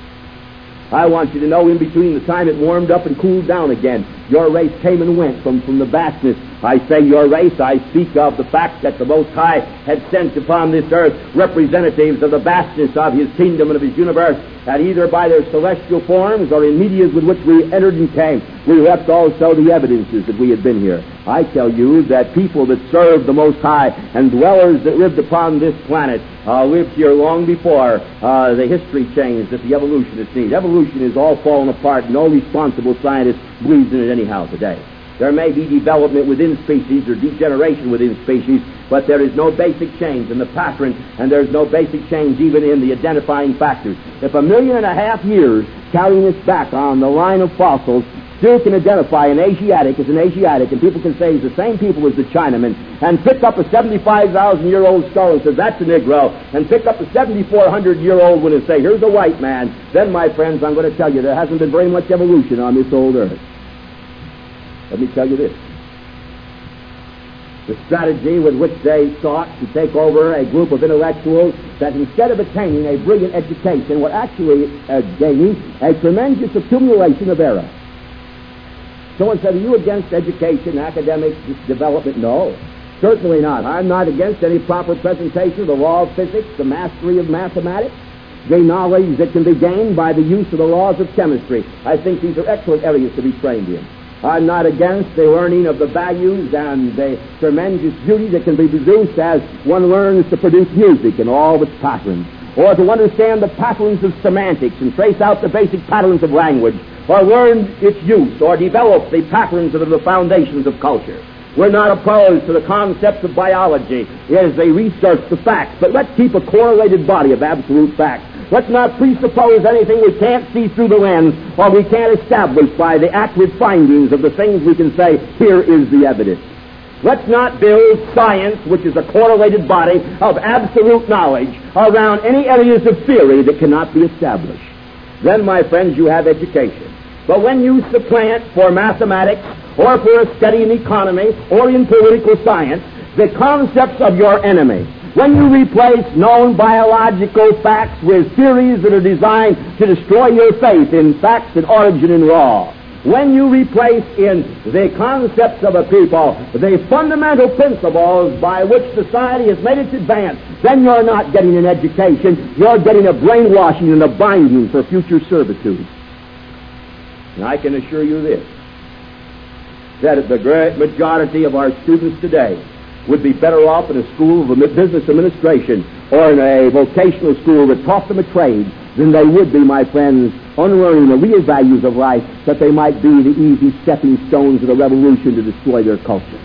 I want you to know in between the time it warmed up and cooled down again, your race came and went from, from the vastness. I say your race, I speak of the fact that the Most High had sent upon this earth representatives of the vastness of His kingdom and of His universe, and either by their celestial forms or in medias with which we entered and came, we left also the evidences that we had been here. I tell you that people that served the Most High and dwellers that lived upon this planet uh, lived here long before uh, the history change that the evolutionists need. Evolution is all fallen apart. No responsible scientist believes in it anyhow today. There may be development within species or degeneration within species, but there is no basic change in the pattern, and there's no basic change even in the identifying factors. If a million and a half years carrying us back on the line of fossils still can identify an Asiatic as an Asiatic, and people can say he's the same people as the Chinaman, and pick up a seventy-five thousand year old skull and says that's a Negro, and pick up a seventy-four hundred year old one and say here's a white man, then, my friends, I'm going to tell you there hasn't been very much evolution on this old earth. Let me tell you this. The strategy with which they sought to take over a group of intellectuals that instead of attaining a brilliant education were actually uh, gaining a tremendous accumulation of error. Someone said, are you against education, academic development? No, certainly not. I'm not against any proper presentation of the law of physics, the mastery of mathematics, the knowledge that can be gained by the use of the laws of chemistry. I think these are excellent areas to be trained in. I'm not against the learning of the values and the tremendous beauty that can be produced as one learns to produce music in all its patterns, or to understand the patterns of semantics and trace out the basic patterns of language, or learn its use, or develop the patterns that are the foundations of culture. We're not opposed to the concepts of biology as they research the facts, but let's keep a correlated body of absolute facts. Let's not presuppose anything we can't see through the lens or we can't establish by the accurate findings of the things we can say, here is the evidence. Let's not build science, which is a correlated body of absolute knowledge, around any areas of theory that cannot be established. Then, my friends, you have education. But when you supplant for mathematics or for a study in economy or in political science the concepts of your enemy, when you replace known biological facts with theories that are designed to destroy your faith in facts and origin and law, when you replace in the concepts of a people the fundamental principles by which society has made its advance, then you're not getting an education, you're getting a brainwashing and a binding for future servitude. And I can assure you this, that the great majority of our students today would be better off in a school of business administration or in a vocational school that taught them a trade than they would be, my friends, unlearning the real values of life, that they might be the easy stepping stones of the revolution to destroy their culture.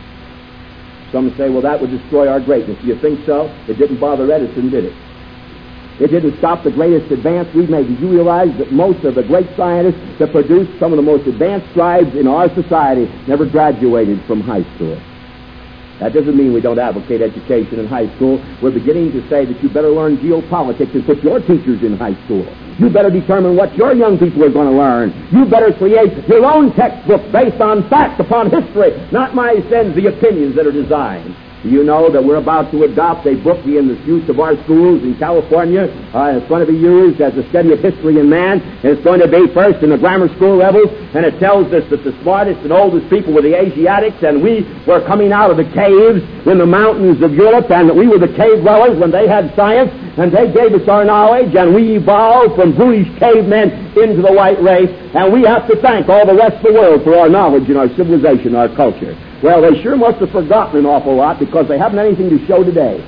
Some say, well, that would destroy our greatness. Do you think so? It didn't bother Edison, did it? It didn't stop the greatest advance we've made. Did you realize that most of the great scientists that produced some of the most advanced scribes in our society never graduated from high school? That doesn't mean we don't advocate education in high school. We're beginning to say that you better learn geopolitics and put your teachers in high school. You better determine what your young people are going to learn. You better create your own textbook based on fact, upon history, not my sense, the opinions that are designed. Do you know that we're about to adopt a book in the use of our schools in California? Uh, it's going to be used as a study of history and man. And it's going to be first in the grammar school levels, and it tells us that the smartest and oldest people were the Asiatics, and we were coming out of the caves in the mountains of Europe, and that we were the cave dwellers when they had science, and they gave us our knowledge, and we evolved from brutish cavemen into the white race, and we have to thank all the rest of the world for our knowledge and our civilization, our culture. Well, they sure must have forgotten an awful lot because they haven't anything to show today.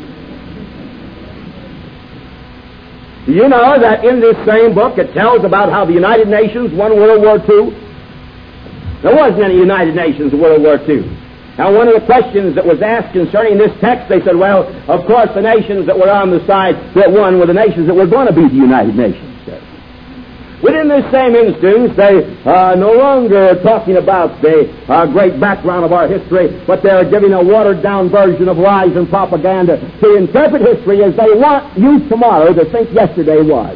Do you know that in this same book it tells about how the United Nations won World War Two? There wasn't any United Nations in World War Two. Now, one of the questions that was asked concerning this text, they said, well, of course the nations that were on the side that won were the nations that were going to be the United Nations. Within this same instance, they are no longer talking about the uh, great background of our history, but they're giving a watered-down version of lies and propaganda to interpret history as they want you tomorrow to think yesterday was.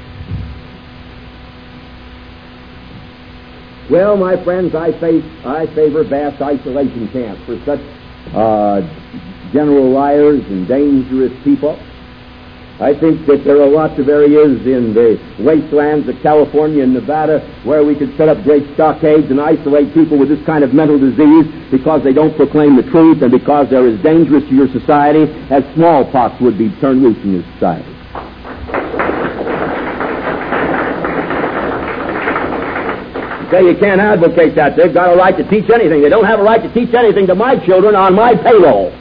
Well, my friends, I, face, I favor vast isolation camps for such uh, general liars and dangerous people. I think that there are lots of areas in the wastelands of California and Nevada where we could set up great stockades and isolate people with this kind of mental disease because they don't proclaim the truth and because they're as dangerous to your society as smallpox would be turned loose in your society. Say you can't advocate that. They've got a right to teach anything. They don't have a right to teach anything to my children on my payroll.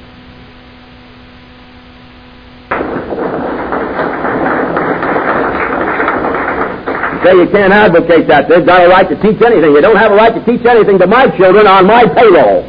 say you can't advocate that. They've got a right to teach anything. You don't have a right to teach anything to my children on my payroll.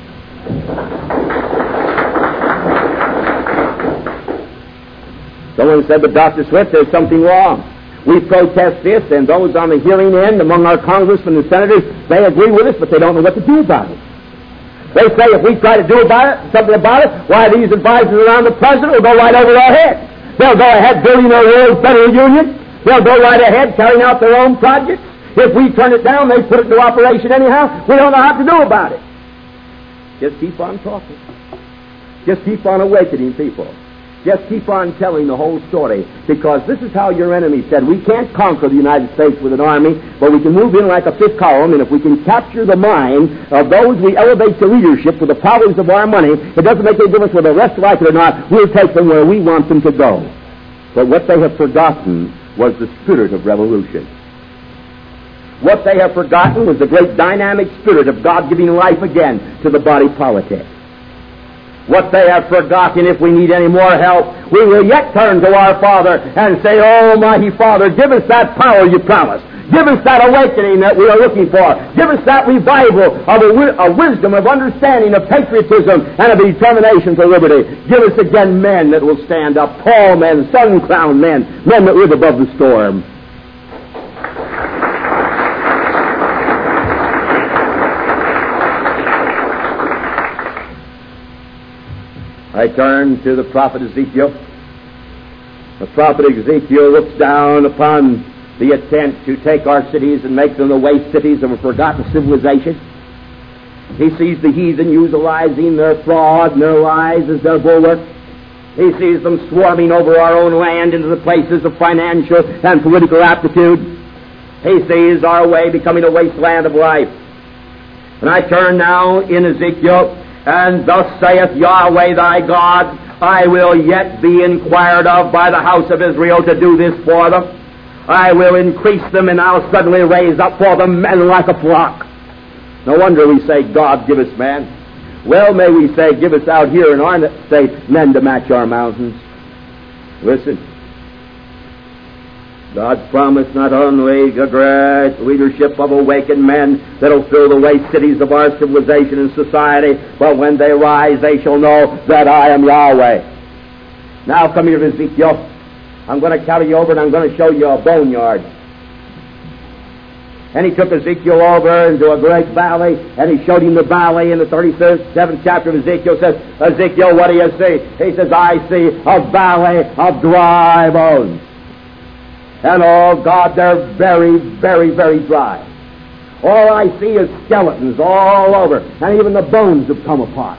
Someone said, but Doctor Swift, there's something wrong. We protest this, and those on the hearing end among our congressmen and senators, they agree with us, but they don't know what to do about it. They say if we try to do about it, something about it, why these advisors around the president will go right over our heads. They'll go ahead building their world federal union. They'll go right ahead carrying out their own projects. If we turn it down, they put it into operation anyhow. We don't know how to do about it. Just keep on talking. Just keep on awakening people. Just keep on telling the whole story, because this is how your enemy said, we can't conquer the United States with an army, but we can move in like a fifth column, and if we can capture the mind of those we elevate to leadership with the powers of our money, it doesn't make any difference whether the rest like it or not, we'll take them where we want them to go. But what they have forgotten was the spirit of revolution. What they have forgotten was the great dynamic spirit of God giving life again to the body politic. What they have forgotten, if we need any more help, we will yet turn to our Father and say, oh, mighty Father, give us that power you promised. Give us that awakening that we are looking for. Give us that revival of a, a wisdom, of understanding, of patriotism, and of determination for liberty. Give us again men that will stand up, tall men, sun-crowned men, men that live above the storm. I turn to the prophet Ezekiel. The prophet Ezekiel looks down upon the attempt to take our cities and make them the waste cities of a forgotten civilization. He sees the heathen utilizing their fraud and their lies as their bulwark. He sees them swarming over our own land into the places of financial and political aptitude. He sees our way becoming a wasteland of life. And I turn now in Ezekiel, and thus saith Yahweh thy God, I will yet be inquired of by the house of Israel to do this for them. I will increase them, and I'll suddenly raise up for them men like a flock. No wonder we say, God, give us men. Well, may we say, give us out here in our state men to match our mountains. Listen. God's promised not only a great leadership of awakened men that'll fill the waste cities of our civilization and society, but when they rise, they shall know that I am Yahweh. Now come here, Ezekiel. I'm going to carry you over, and I'm going to show you a boneyard. And he took Ezekiel over into a great valley, and he showed him the valley in the thirty-seventh chapter of Ezekiel. Says, Ezekiel, what do you see? He says, I see a valley of dry bones. And oh God, they're very, very, very dry. All I see is skeletons all over, and even the bones have come apart.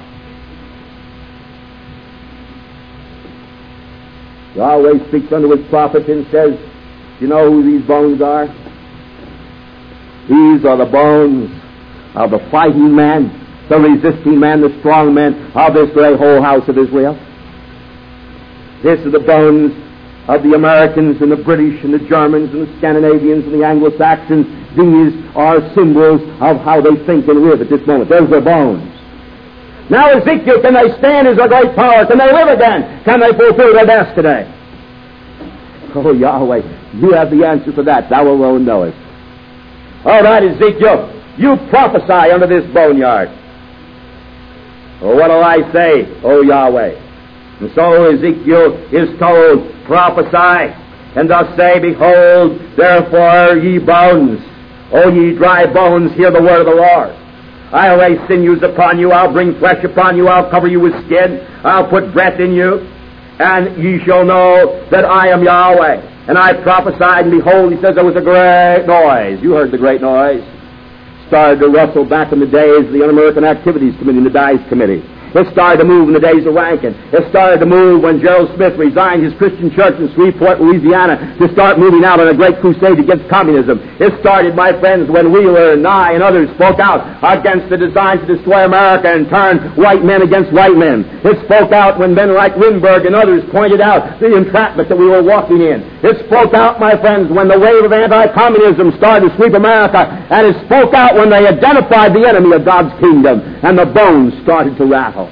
Yahweh speaks unto his prophets and says, do you know who these bones are? These are the bones of the fighting man, the resisting man, the strong man of this great whole house of Israel. This is the bones of the Americans and the British and the Germans and the Scandinavians and the Anglo-Saxons. These are symbols of how they think and live at this moment. Those are bones. Now, Ezekiel, can they stand as a great power? Can they live again? Can they fulfill their best today? Oh, Yahweh, you have the answer for that. Thou alone knowest. All right, Ezekiel, you prophesy unto this boneyard. Oh, what will I say, O Yahweh? And so Ezekiel is told, prophesy, and thus say, behold, therefore, ye bones, O ye dry bones, hear the word of the Lord. I'll lay sinews upon you, I'll bring flesh upon you, I'll cover you with skin, I'll put breath in you, and ye shall know that I am Yahweh. And I prophesied, and behold, he says, there was a great noise. You heard the great noise. Started to rustle back in the days of the Un-American Activities Committee and the Dice Committee. It started to move in the days of Rankin. It started to move when Gerald Smith resigned his Christian church in Shreveport, Louisiana, to start moving out on a great crusade against communism. It started, my friends, when Wheeler and Nye and others spoke out against the designs to destroy America and turn white men against white men. It spoke out when men like Lindbergh and others pointed out the entrapment that we were walking in. It spoke out, my friends, when the wave of anti-communism started to sweep America, and it spoke out when they identified the enemy of God's kingdom, and the bones started to rattle.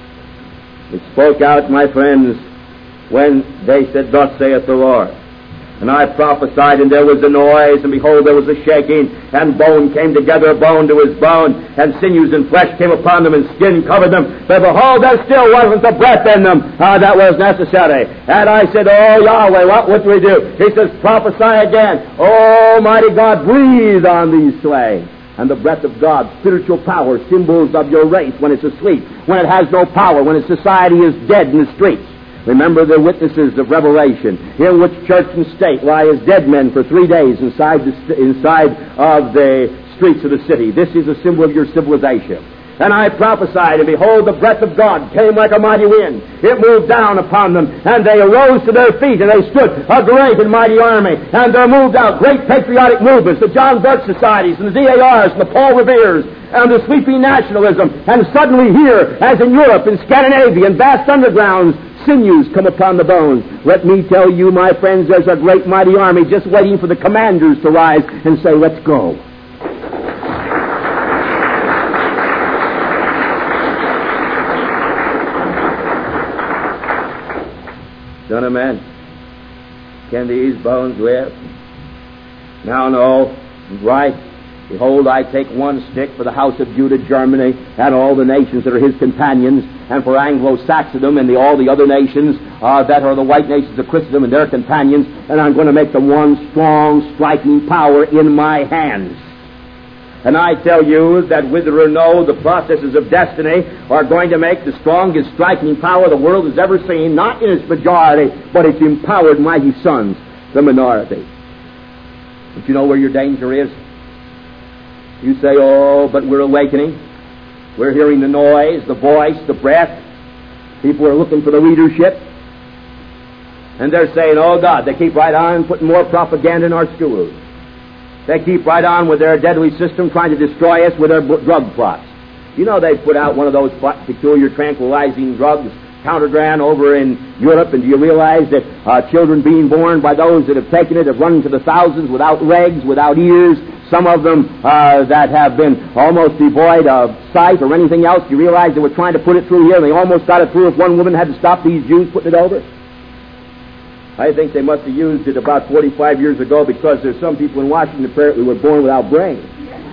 It spoke out, my friends, when they said, thus saith the Lord. And I prophesied, and there was a noise, and behold, there was a shaking, and bone came together, bone to his bone, and sinews and flesh came upon them, and skin covered them. But behold, there still wasn't the breath in them uh, that was necessary. And I said, oh, Yahweh, what would we do? He says, prophesy again. Oh, mighty God, breathe on these slain. And the breath of God, spiritual power, symbols of your race when it's asleep, when it has no power, when its society is dead in the streets. Remember the witnesses of Revelation, in which church and state lie as dead men for three days inside the, inside of the streets of the city. This is a symbol of your civilization. And I prophesied, and behold, the breath of God came like a mighty wind. It moved down upon them, and they arose to their feet, and they stood, a great and mighty army. And there moved out great patriotic movements, the John Birch Societies, and the Z A Rs, and the Paul Reveres, and the sweeping nationalism. And suddenly here, as in Europe, in Scandinavia, in vast undergrounds, sinews come upon the bones. Let me tell you, my friends, there's a great mighty army just waiting for the commanders to rise and say, let's go. Son of man, can these bones live? Now, no, right. Behold, I take one stick for the house of Judah, Germany, and all the nations that are his companions, and for Anglo-Saxondom and the, all the other nations uh, that are the white nations of Christendom and their companions, and I'm going to make them one strong, striking power in my hands. And I tell you that whether or no, the processes of destiny are going to make the strongest striking power the world has ever seen, not in its majority, but its empowered mighty sons, the minority. But you know where your danger is? You say, oh, but we're awakening. We're hearing the noise, the voice, the breath. People are looking for the leadership. And they're saying, oh, God, they keep right on putting more propaganda in our schools. They keep right on with their deadly system trying to destroy us with their drug plots. You know they put out one of those peculiar tranquilizing drugs, Countergan, over in Europe, and do you realize that uh, children being born by those that have taken it have run into the thousands without legs, without ears, some of them uh, that have been almost devoid of sight or anything else. You realize they were trying to put it through here, and they almost got it through if one woman had to stop these Jews putting it over. I think they must have used it about forty-five years ago because there's some people in Washington apparently were born without brains.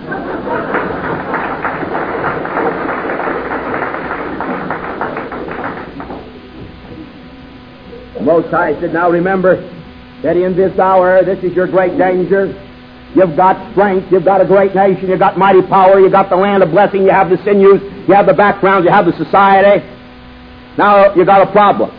The Most High said, now remember that in this hour, this is your great danger. You've got strength, you've got a great nation, you've got mighty power, you've got the land of blessing, you have the sinews, you have the background, you have the society. Now you've got a problem.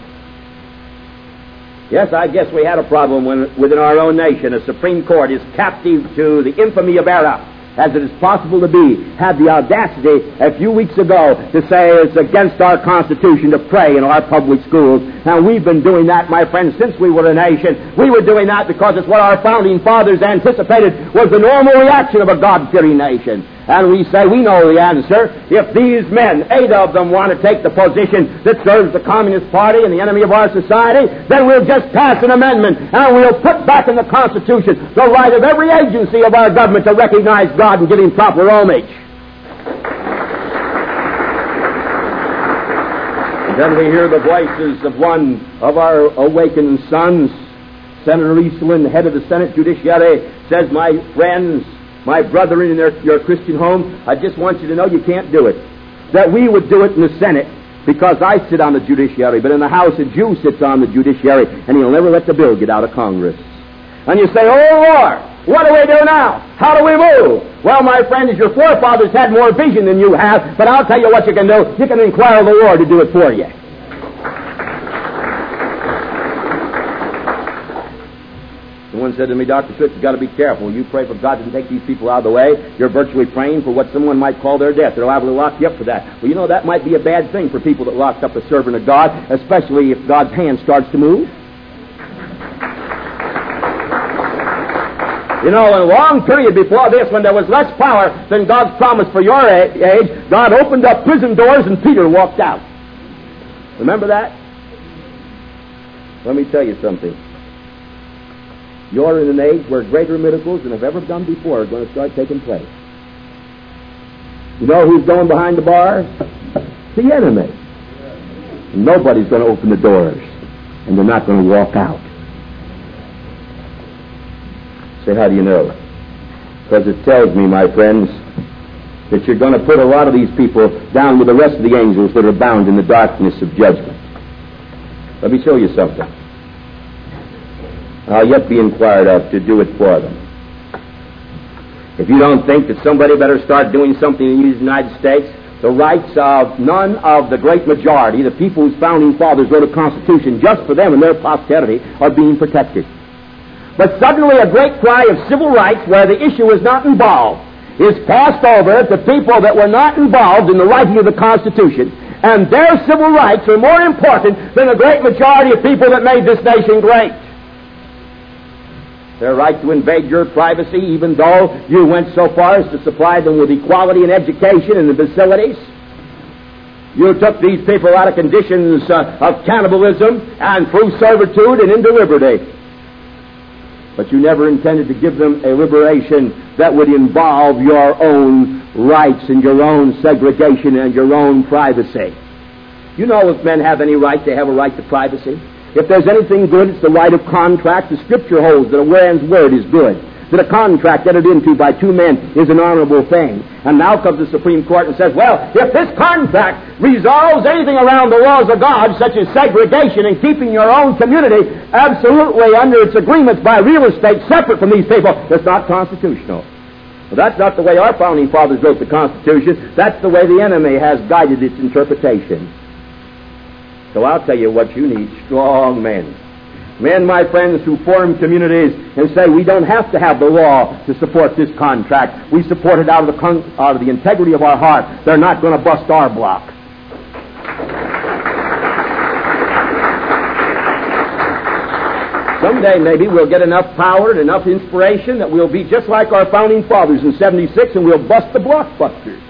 Yes, I guess we had a problem when, within our own nation. A Supreme Court is captive to the infamy of error, as it is possible to be, had the audacity a few weeks ago to say it's against our Constitution to pray in our public schools. Now, we've been doing that, my friends, since we were a nation. We were doing that because it's what our founding fathers anticipated was the normal reaction of a God-fearing nation. And we say, we know the answer. If these men, eight of them, want to take the position that serves the Communist Party and the enemy of our society, then we'll just pass an amendment and we'll put back in the Constitution the right of every agency of our government to recognize God and give Him proper homage. And then we hear the voices of one of our awakened sons, Senator Eastland, head of the Senate Judiciary, says, my friends, my brethren in their, your Christian home, I just want you to know you can't do it. That we would do it in the Senate because I sit on the judiciary, but in the House a Jew sits on the judiciary, and he'll never let the bill get out of Congress. And you say, oh Lord, what do we do now? How do we move? Well, my friends, your forefathers had more vision than you have, but I'll tell you what you can do. You can inquire of the Lord to do it for you. Someone said to me, Doctor Switz, you've got to be careful. You pray for God to take these people out of the way. You're virtually praying for what someone might call their death. They're liable to lock you up for that. Well, you know, that might be a bad thing for people that locked up a servant of God, especially if God's hand starts to move. You know, in a long period before this, when there was less power than God's promise for your age, God opened up prison doors and Peter walked out. Remember that? Let me tell you something. You're in an age where greater miracles than have ever done before are going to start taking place. You know who's going behind the bars? The enemy. Nobody's going to open the doors, and they're not going to walk out. Say, how do you know? Because it tells me, my friends, that you're going to put a lot of these people down with the rest of the angels that are bound in the darkness of judgment. Let me show you something. I'll yet be inquired of to do it for them. If you don't think that somebody better start doing something in the United States, the rights of none of the great majority, the people whose founding fathers wrote a constitution just for them and their posterity, are being protected. But suddenly a great cry of civil rights where the issue is not involved is passed over to people that were not involved in the writing of the Constitution, and their civil rights are more important than the great majority of people that made this nation great. Their right to invade your privacy, even though you went so far as to supply them with equality in education and the facilities. You took these people out of conditions uh, of cannibalism and through servitude and into liberty. But you never intended to give them a liberation that would involve your own rights and your own segregation and your own privacy. You know, if men have any right, they have a right to privacy. If there's anything good, it's the right of contract. The Scripture holds that a man's word is good, that a contract entered into by two men is an honorable thing. And now comes the Supreme Court and says, well, if this contract resolves anything around the laws of God, such as segregation and keeping your own community absolutely under its agreements by real estate separate from these people, it's not constitutional. Well, that's not the way our founding fathers wrote the Constitution. That's the way the enemy has guided its interpretation. So I'll tell you what you need, strong men. Men, my friends, who form communities and say we don't have to have the law to support this contract. We support it out of the, con- out of the integrity of our heart. They're not going to bust our block. Someday maybe we'll get enough power and enough inspiration that we'll be just like our founding fathers in seventy-six and we'll bust the blockbusters.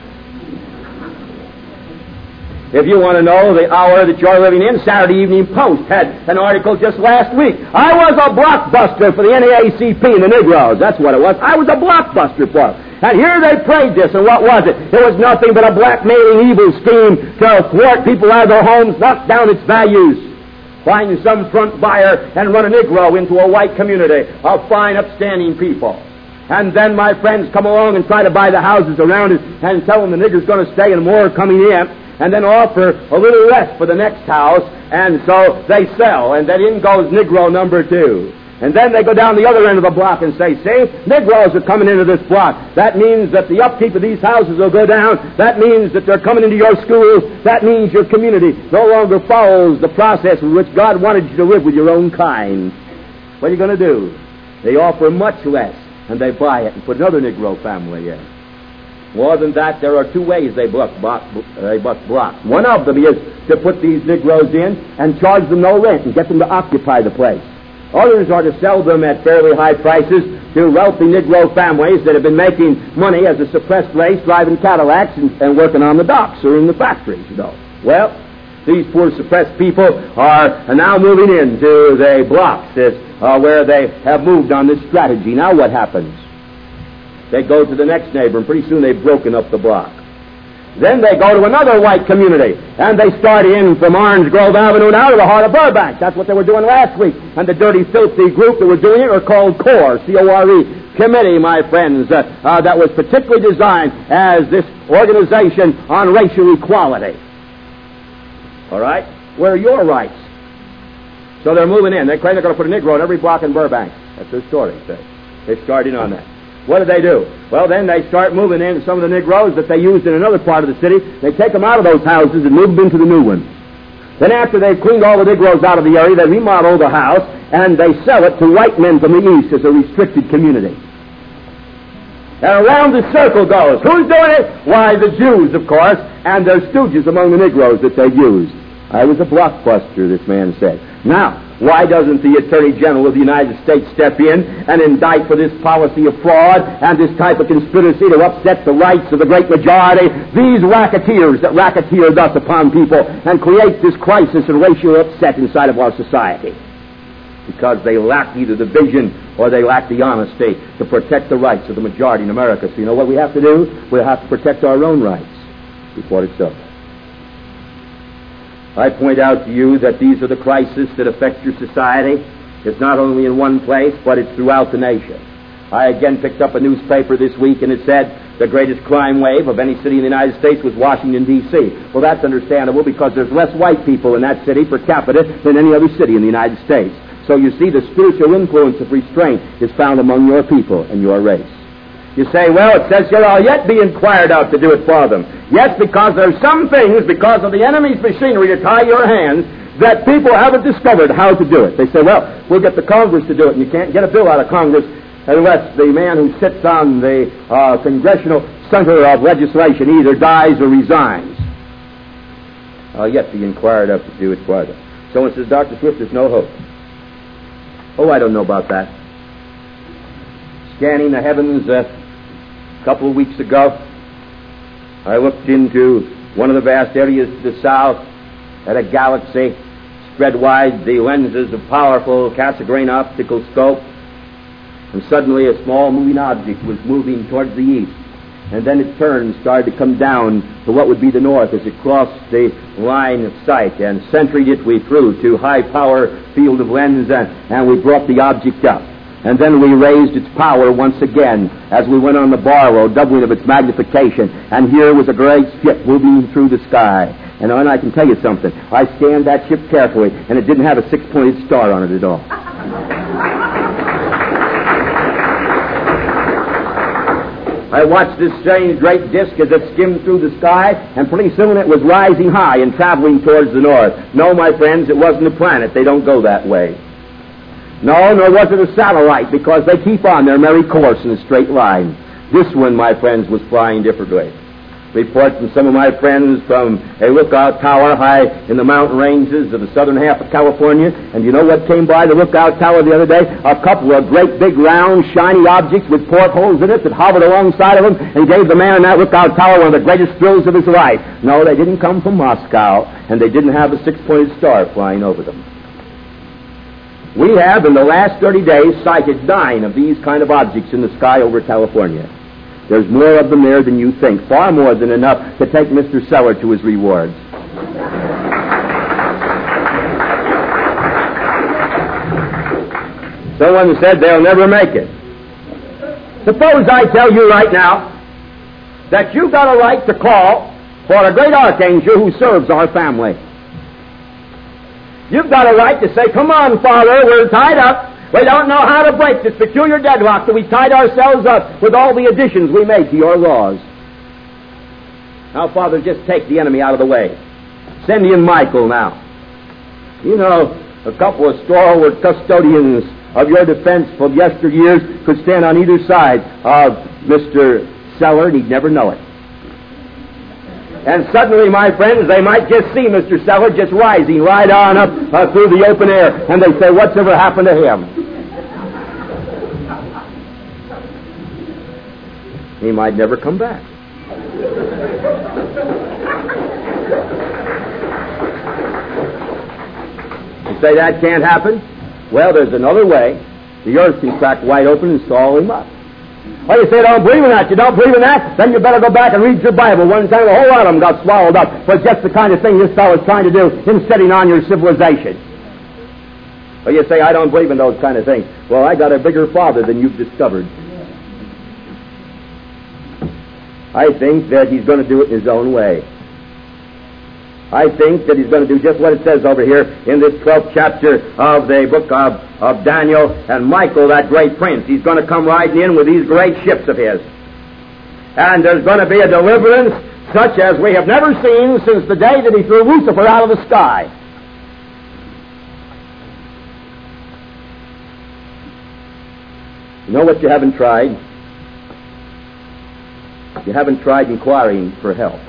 If you want to know the hour that you're living in, Saturday Evening Post had an article just last week. I was a blockbuster for the N double A C P and the Negroes. That's what it was. I was a blockbuster for them. And here they prayed this, and what was it? It was nothing but a blackmailing evil scheme to thwart people out of their homes, knock down its values, find some front buyer, and run a Negro into a white community of fine, upstanding people. And then my friends come along and try to buy the houses around it and tell them the nigger's going to stay and more are coming in. And then offer a little less for the next house, and so they sell, and then in goes Negro number two. And then they go down the other end of the block and say, see, Negroes are coming into this block. That means that the upkeep of these houses will go down. That means that they're coming into your schools. That means your community no longer follows the process in which God wanted you to live with your own kind. What are you going to do? They offer much less, and they buy it and put another Negro family in. More than that, there are two ways they buck, buck, they buck blocks. One of them is to put these Negroes in and charge them no rent and get them to occupy the place. Others are to sell them at fairly high prices to wealthy Negro families that have been making money as a suppressed race, driving Cadillacs and, and working on the docks or in the factories, you know. Well, these poor suppressed people are now moving into the blocks uh, where they have moved on this strategy. Now what happens? They go to the next neighbor, and pretty soon they've broken up the block. Then they go to another white community, and they start in from Orange Grove Avenue now to the heart of Burbank. That's what they were doing last week. And the dirty, filthy group that were doing it are called CORE, C O R E, Committee, my friends, uh, uh, that was particularly designed as this organization on racial equality. All right? Where are your rights? So they're moving in. They claim they're going to put a Negro in every block in Burbank. That's their story. They start in on that. What do they do? Well, then they start moving in some of the Negroes that they used in another part of the city. They take them out of those houses and move them into the new ones. Then after they've cleaned all the Negroes out of the area, they remodel the house and they sell it to white men from the east as a restricted community. And around the circle goes. Who's doing it? Why, the Jews, of course, and their stooges among the Negroes that they used. I was a blockbuster, this man said. Now, why doesn't the Attorney General of the United States step in and indict for this policy of fraud and this type of conspiracy to upset the rights of the great majority, these racketeers that racketeer thus upon people and create this crisis and racial upset inside of our society? Because they lack either the vision or they lack the honesty to protect the rights of the majority in America. So you know what we have to do? We have to protect our own rights before it's over. I point out to you that these are the crises that affect your society. It's not only in one place, but it's throughout the nation. I again picked up a newspaper this week, and it said the greatest crime wave of any city in the United States was Washington, D C Well, that's understandable because there's less white people in that city per capita than any other city in the United States. So you see, the spiritual influence of restraint is found among your people and your race. You say, well, it says here, I'll yet be inquired of to do it for them. Yes, because there are some things, because of the enemy's machinery to tie your hands, that people haven't discovered how to do it. They say, well, we'll get the Congress to do it, and you can't get a bill out of Congress unless the man who sits on the uh, congressional center of legislation either dies or resigns. I'll yet be inquired of to do it for them. Someone says, Doctor Swift, there's no hope. Oh, I don't know about that. Scanning the heavens uh, a couple of weeks ago, I looked into one of the vast areas to the south at a galaxy spread wide the lenses of powerful Cassegrain optical scope, and suddenly a small moving object was moving towards the east, and then it turned and started to come down to what would be the north as it crossed the line of sight, and centured it we through to high power field of lens, and, and we brought the object up. And then we raised its power once again as we went on the Barlow, doubling of its magnification. And here was a great ship moving through the sky. And, and I can tell you something. I scanned that ship carefully, and it didn't have a six-pointed star on it at all. I watched this strange great disk as it skimmed through the sky, and pretty soon it was rising high and traveling towards the north. No, my friends, it wasn't a planet. They don't go that way. No, nor was it a satellite, because they keep on their merry course in a straight line. This one, my friends, was flying differently. Reports from some of my friends from a lookout tower high in the mountain ranges of the southern half of California. And you know what came by the lookout tower the other day? A couple of great big round shiny objects with portholes in it that hovered alongside of them and gave the man in that lookout tower one of the greatest thrills of his life. No, they didn't come from Moscow, and they didn't have a six-pointed star flying over them. We have, in the last thirty days, sighted nine of these kind of objects in the sky over California. There's more of them there than you think, far more than enough to take Mister Seller to his rewards. Someone said they'll never make it. Suppose I tell you right now that you've got a right to call for a great archangel who serves our family. You've got a right to say, come on, Father, we're tied up. We don't know how to break this peculiar deadlock, so we tied ourselves up with all the additions we made to your laws. Now, Father, just take the enemy out of the way. Send in Michael now. You know, a couple of stalwart custodians of your defense from yesteryears could stand on either side of Mister Seller, and he'd never know it. And suddenly, my friends, they might just see Mister Seller just rising right on up uh, through the open air, and they say, what's ever happened to him? He might never come back. You say that can't happen? Well, there's another way. The earth can crack wide open and swallow him up. Well, you say, don't believe in that. You don't believe in that? Then you better go back and read your Bible. One time a whole lot of them got swallowed up. It was just the kind of thing this fellow's trying to do in setting on your civilization. Well, you say, I don't believe in those kind of things. Well, I got a bigger father than you've discovered. I think that he's going to do it in his own way. I think that he's going to do just what it says over here in this twelfth chapter of the book of, of Daniel. And Michael, that great prince, he's going to come riding in with these great ships of his. And there's going to be a deliverance such as we have never seen since the day that he threw Lucifer out of the sky. You know what you haven't tried? You haven't tried inquiring for help.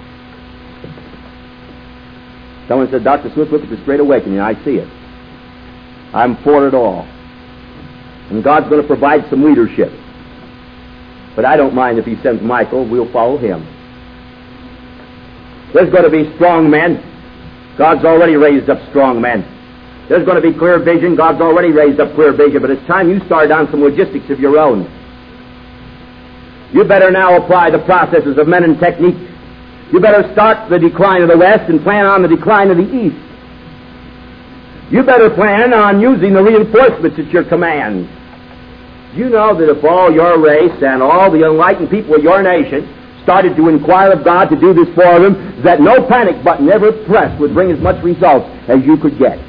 Someone said, Doctor Swift, look at the Great Awakening. I see it. I'm for it all. And God's going to provide some leadership. But I don't mind if he sends Michael. We'll follow him. There's going to be strong men. God's already raised up strong men. There's going to be clear vision. God's already raised up clear vision. But it's time you start on some logistics of your own. You better now apply the processes of men and technique. You better start the decline of the West and plan on the decline of the East. You better plan on using the reinforcements at your command. Do you know that if all your race and all the enlightened people of your nation started to inquire of God to do this for them, that no panic button ever pressed would bring as much results as you could get?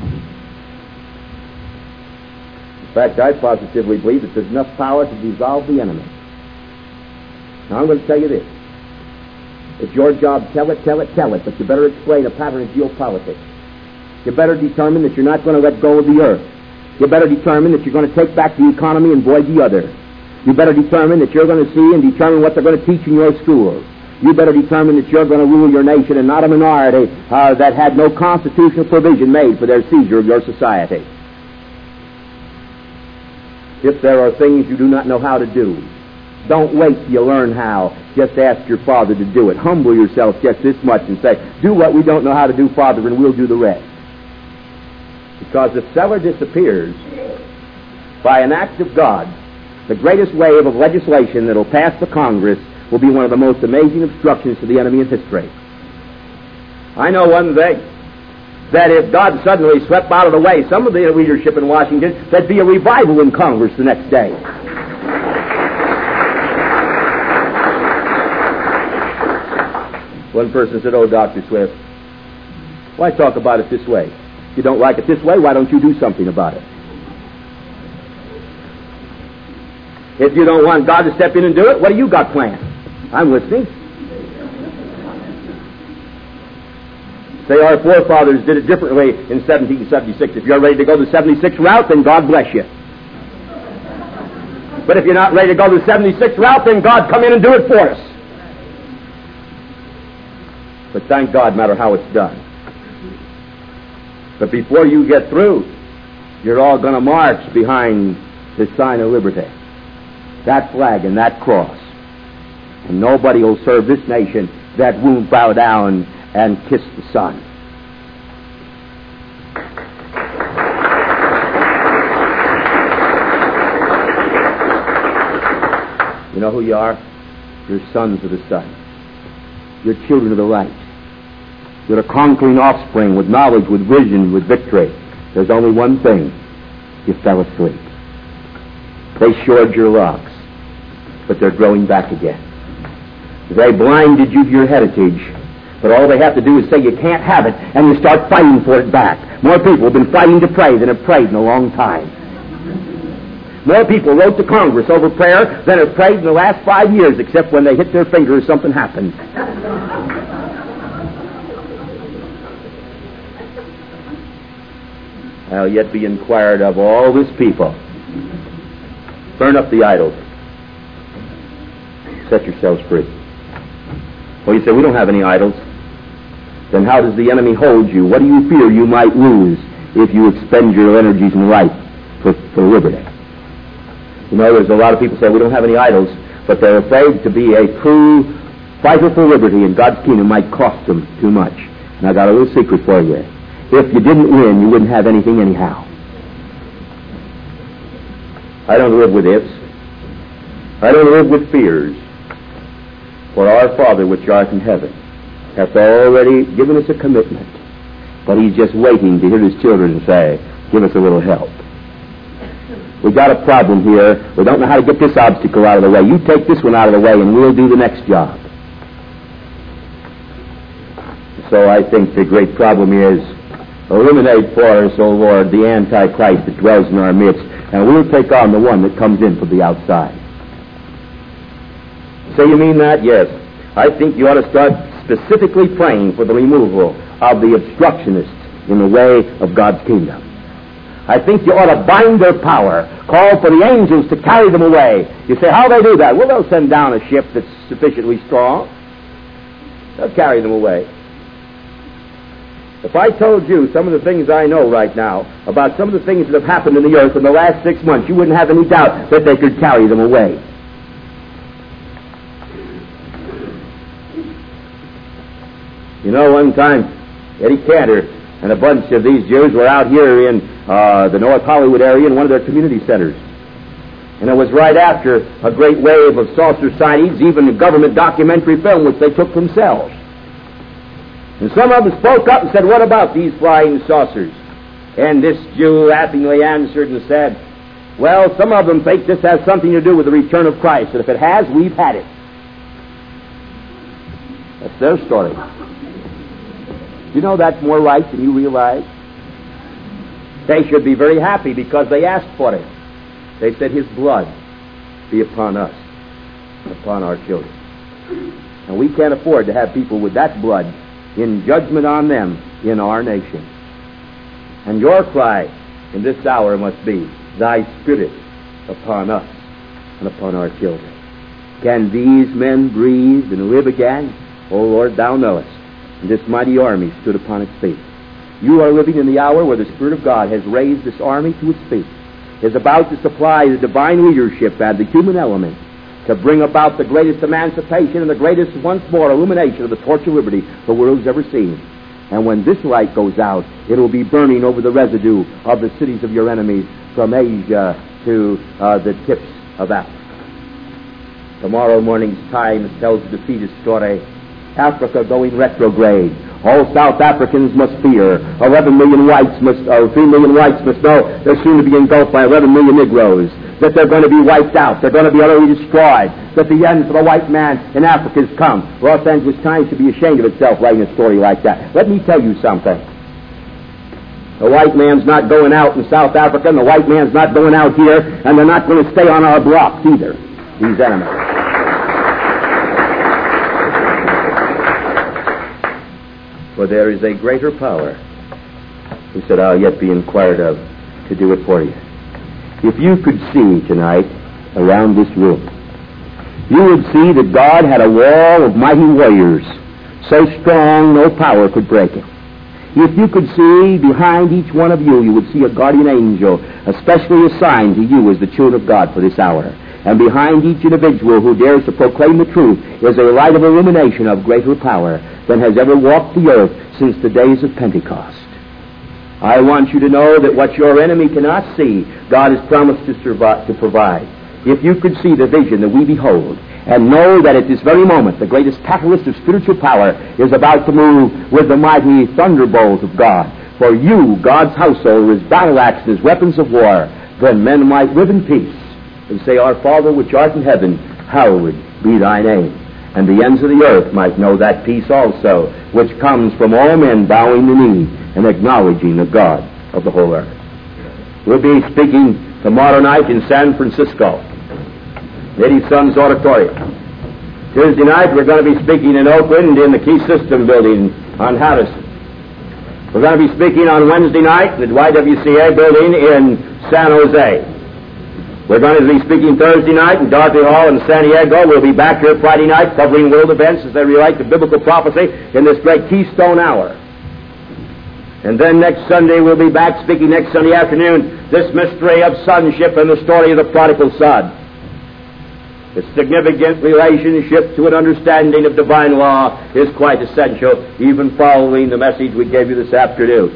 In fact, I positively believe that there's enough power to dissolve the enemy. Now, I'm going to tell you this. It's your job, tell it, tell it, tell it, but you better explain a pattern of geopolitics. You better determine that you're not going to let go of the earth. You better determine that you're going to take back the economy and void the other. You better determine that you're going to see and determine what they're going to teach in your schools. You better determine that you're going to rule your nation and not a minority uh, that had no constitutional provision made for their seizure of your society. If there are things you do not know how to do, don't wait till you learn how. Just ask your Father to do it. Humble yourself just this much and say, do what we don't know how to do, Father, and we'll do the rest. Because if Seller disappears by an act of God, the greatest wave of legislation that will pass the Congress will be one of the most amazing obstructions to the enemy in history. I know one thing, that if God suddenly swept out of the way some of the leadership in Washington, there'd be a revival in Congress the next day. One person said, "Oh, Doctor Swift, why talk about it this way? If you don't like it this way, why don't you do something about it? If you don't want God to step in and do it, what do you got planned?" I'm listening. Say our forefathers did it differently in seventeen seventy-six. If you're ready to go the seventy-six route, then God bless you. But if you're not ready to go the seventy-six route, then God come in and do it for us. But thank God, no matter how it's done. But before you get through, you're all going to march behind the sign of liberty, that flag and that cross. And nobody will serve this nation that won't bow down and kiss the sun. You know who you are? You're sons of the sun. You're children of the light. You're a conquering offspring with knowledge, with vision, with victory. There's only one thing. You fell asleep. They shored your locks, but they're growing back again. They blinded you to your heritage, but all they have to do is say you can't have it, and you start fighting for it back. More people have been fighting to pray than have prayed in a long time. More people wrote to Congress over prayer than have prayed in the last five years, except when they hit their finger or something happened. I'll yet be inquired of all this people. Burn up the idols. Set yourselves free. Well, you say, we don't have any idols. Then how does the enemy hold you? What do you fear you might lose if you expend your energies and life for, for liberty? You know, there's a lot of people say, we don't have any idols, but they're afraid to be a true fighter for liberty in God's kingdom might cost them too much. And I got a little secret for you. If you didn't win, you wouldn't have anything anyhow. I don't live with ifs. I don't live with fears. For our Father which art in heaven hath already given us a commitment. But He's just waiting to hear His children say, give us a little help. We've got a problem here. We don't know how to get this obstacle out of the way. You take this one out of the way and we'll do the next job. So I think the great problem is, eliminate for us, O Lord, the Antichrist that dwells in our midst, and we'll take on the one that comes in from the outside. Say, you mean that? Yes. I think you ought to start specifically praying for the removal of the obstructionists in the way of God's kingdom. I think you ought to bind their power, call for the angels to carry them away. You say, how do they do that? Well, they'll send down a ship that's sufficiently strong. They'll carry them away. If I told you some of the things I know right now about some of the things that have happened in the earth in the last six months, you wouldn't have any doubt that they could carry them away. You know, one time, Eddie Cantor and a bunch of these Jews were out here in uh, the North Hollywood area in one of their community centers. And it was right after a great wave of saucer sightings, even a government documentary film which they took themselves. And some of them spoke up and said, what about these flying saucers? And this Jew laughingly answered and said, Well, some of them think this has something to do with the return of Christ, and if it has, we've had it. That's their story. You know that's more right than you realize? They should be very happy because they asked for it. They said, His blood be upon us, upon our children. And we can't afford to have people with that blood in judgment on them in our nation. And your cry in this hour must be, Thy Spirit upon us and upon our children. Can these men breathe and live again? O Lord, Thou knowest. And this mighty army stood upon its feet. You are living in the hour where the Spirit of God has raised this army to its feet, is about to supply the divine leadership and the human element to bring about the greatest emancipation and the greatest, once more, illumination of the torch of liberty the world's ever seen. And when this light goes out, it will be burning over the residue of the cities of your enemies from Asia to uh, the tips of Africa. Tomorrow morning's Times tells the defeatist story. Africa going retrograde. All South Africans must fear. Eleven million whites must, or three million whites must know they're soon to be engulfed by eleven million Negroes. That they're going to be wiped out. They're going to be utterly destroyed. That the end for the white man in Africa has come. Los Angeles Times should be ashamed of itself writing a story like that. Let me tell you something. The white man's not going out in South Africa, and the white man's not going out here, and they're not going to stay on our blocks either, these enemies. For there is a greater power, who said, I'll yet be inquired of to do it for you. If you could see tonight around this room, you would see that God had a wall of mighty warriors, so strong no power could break it. If you could see behind each one of you, you would see a guardian angel, especially assigned to you as the children of God for this hour. And behind each individual who dares to proclaim the truth is a light of illumination of greater power than has ever walked the earth since the days of Pentecost. I want you to know that what your enemy cannot see, God has promised to, survive, to provide. If you could see the vision that we behold, and know that at this very moment the greatest catalyst of spiritual power is about to move with the mighty thunderbolt of God. For you, God's household, is battle axes, weapons of war, then men might live in peace and say, Our Father which art in heaven, hallowed be thy name. And the ends of the earth might know that peace also, which comes from all men bowing the knee and acknowledging the God of the whole earth. We'll be speaking tomorrow night in San Francisco, Lady Sons Auditorium. Tuesday night we're going to be speaking in Oakland in the Key System building on Harrison. We're going to be speaking on Wednesday night in the Y W C A building in San Jose. We're going to be speaking Thursday night in Dorothy Hall in San Diego. We'll be back here Friday night covering world events as they relate to biblical prophecy in this great Keystone Hour. And then next Sunday we'll be back speaking next Sunday afternoon, this mystery of sonship and the story of the prodigal son. The significant relationship to an understanding of divine law is quite essential, even following the message we gave you this afternoon.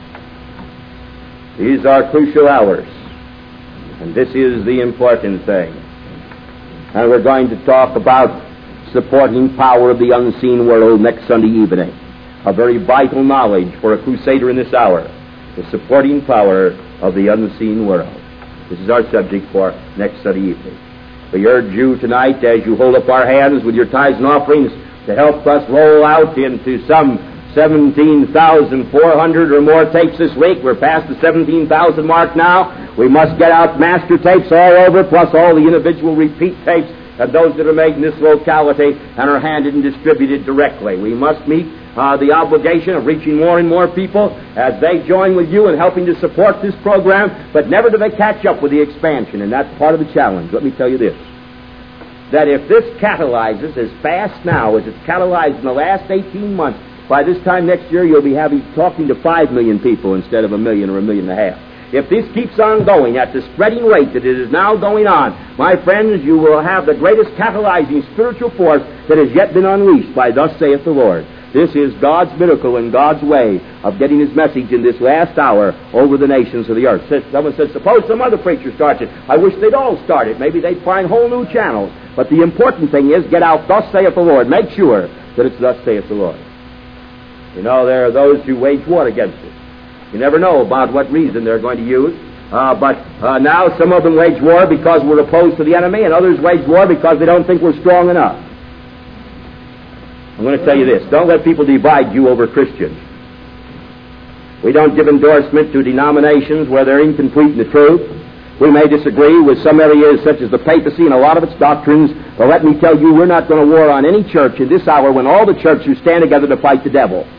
These are crucial hours, and this is the important thing. And we're going to talk about supporting power of the unseen world next Sunday evening. A very vital knowledge for a crusader in this hour, the supporting power of the unseen world. This is our subject for next Sunday evening. We urge you tonight, as you hold up our hands with your tithes and offerings, to help us roll out into some seventeen thousand four hundred or more tapes this week. We're past the seventeen thousand mark now. We must get out master tapes all over, plus all the individual repeat tapes of those that are made in this locality and are handed and distributed directly. We must meet uh, the obligation of reaching more and more people as they join with you in helping to support this program, but never do they catch up with the expansion, and that's part of the challenge. Let me tell you this, that if this catalyzes as fast now as it's catalyzed in the last eighteen months, by this time next year you'll be having talking to five million people instead of a million or a million and a half. If this keeps on going at the spreading rate that it is now going on, my friends, you will have the greatest catalyzing spiritual force that has yet been unleashed by thus saith the Lord. This is God's miracle and God's way of getting His message in this last hour over the nations of the earth. Someone said, suppose some other preacher starts it. I wish they'd all start it. Maybe they'd find whole new channels. But the important thing is, get out, thus saith the Lord. Make sure that it's thus saith the Lord. You know, there are those who wage war against it. You never know about what reason they're going to use. Uh, but uh, now some of them wage war because we're opposed to the enemy, and others wage war because they don't think we're strong enough. I'm going to tell you this. Don't let people divide you over Christians. We don't give endorsement to denominations where they're incomplete in the truth. We may disagree with some areas such as the papacy and a lot of its doctrines, but let me tell you, we're not going to war on any church in this hour when all the churches stand together to fight the devil.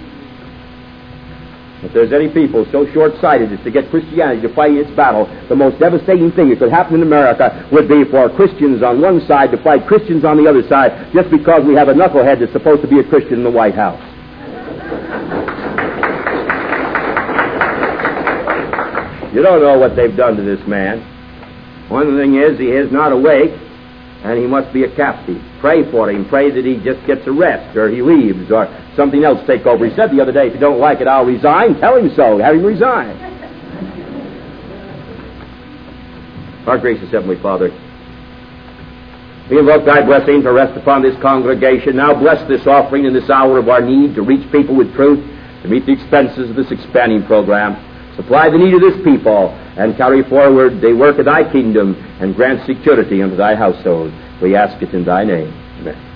If there's any people so short-sighted as to get Christianity to fight its battle, the most devastating thing that could happen in America would be for Christians on one side to fight Christians on the other side just because we have a knucklehead that's supposed to be a Christian in the White House. You don't know what they've done to this man. One thing is, he is not awake, and he must be a captive. Pray for him. Pray that he just gets a rest, or he leaves, or something else take over. He said the other day, if you don't like it, I'll resign. Tell him so. Have him resign. Our gracious Heavenly Father, we invoke thy blessing to rest upon this congregation. Now bless this offering in this hour of our need to reach people with truth, to meet the expenses of this expanding program. Supply the need of this people, and carry forward the work of thy kingdom, and grant security unto thy household. We ask it in thy name. Amen.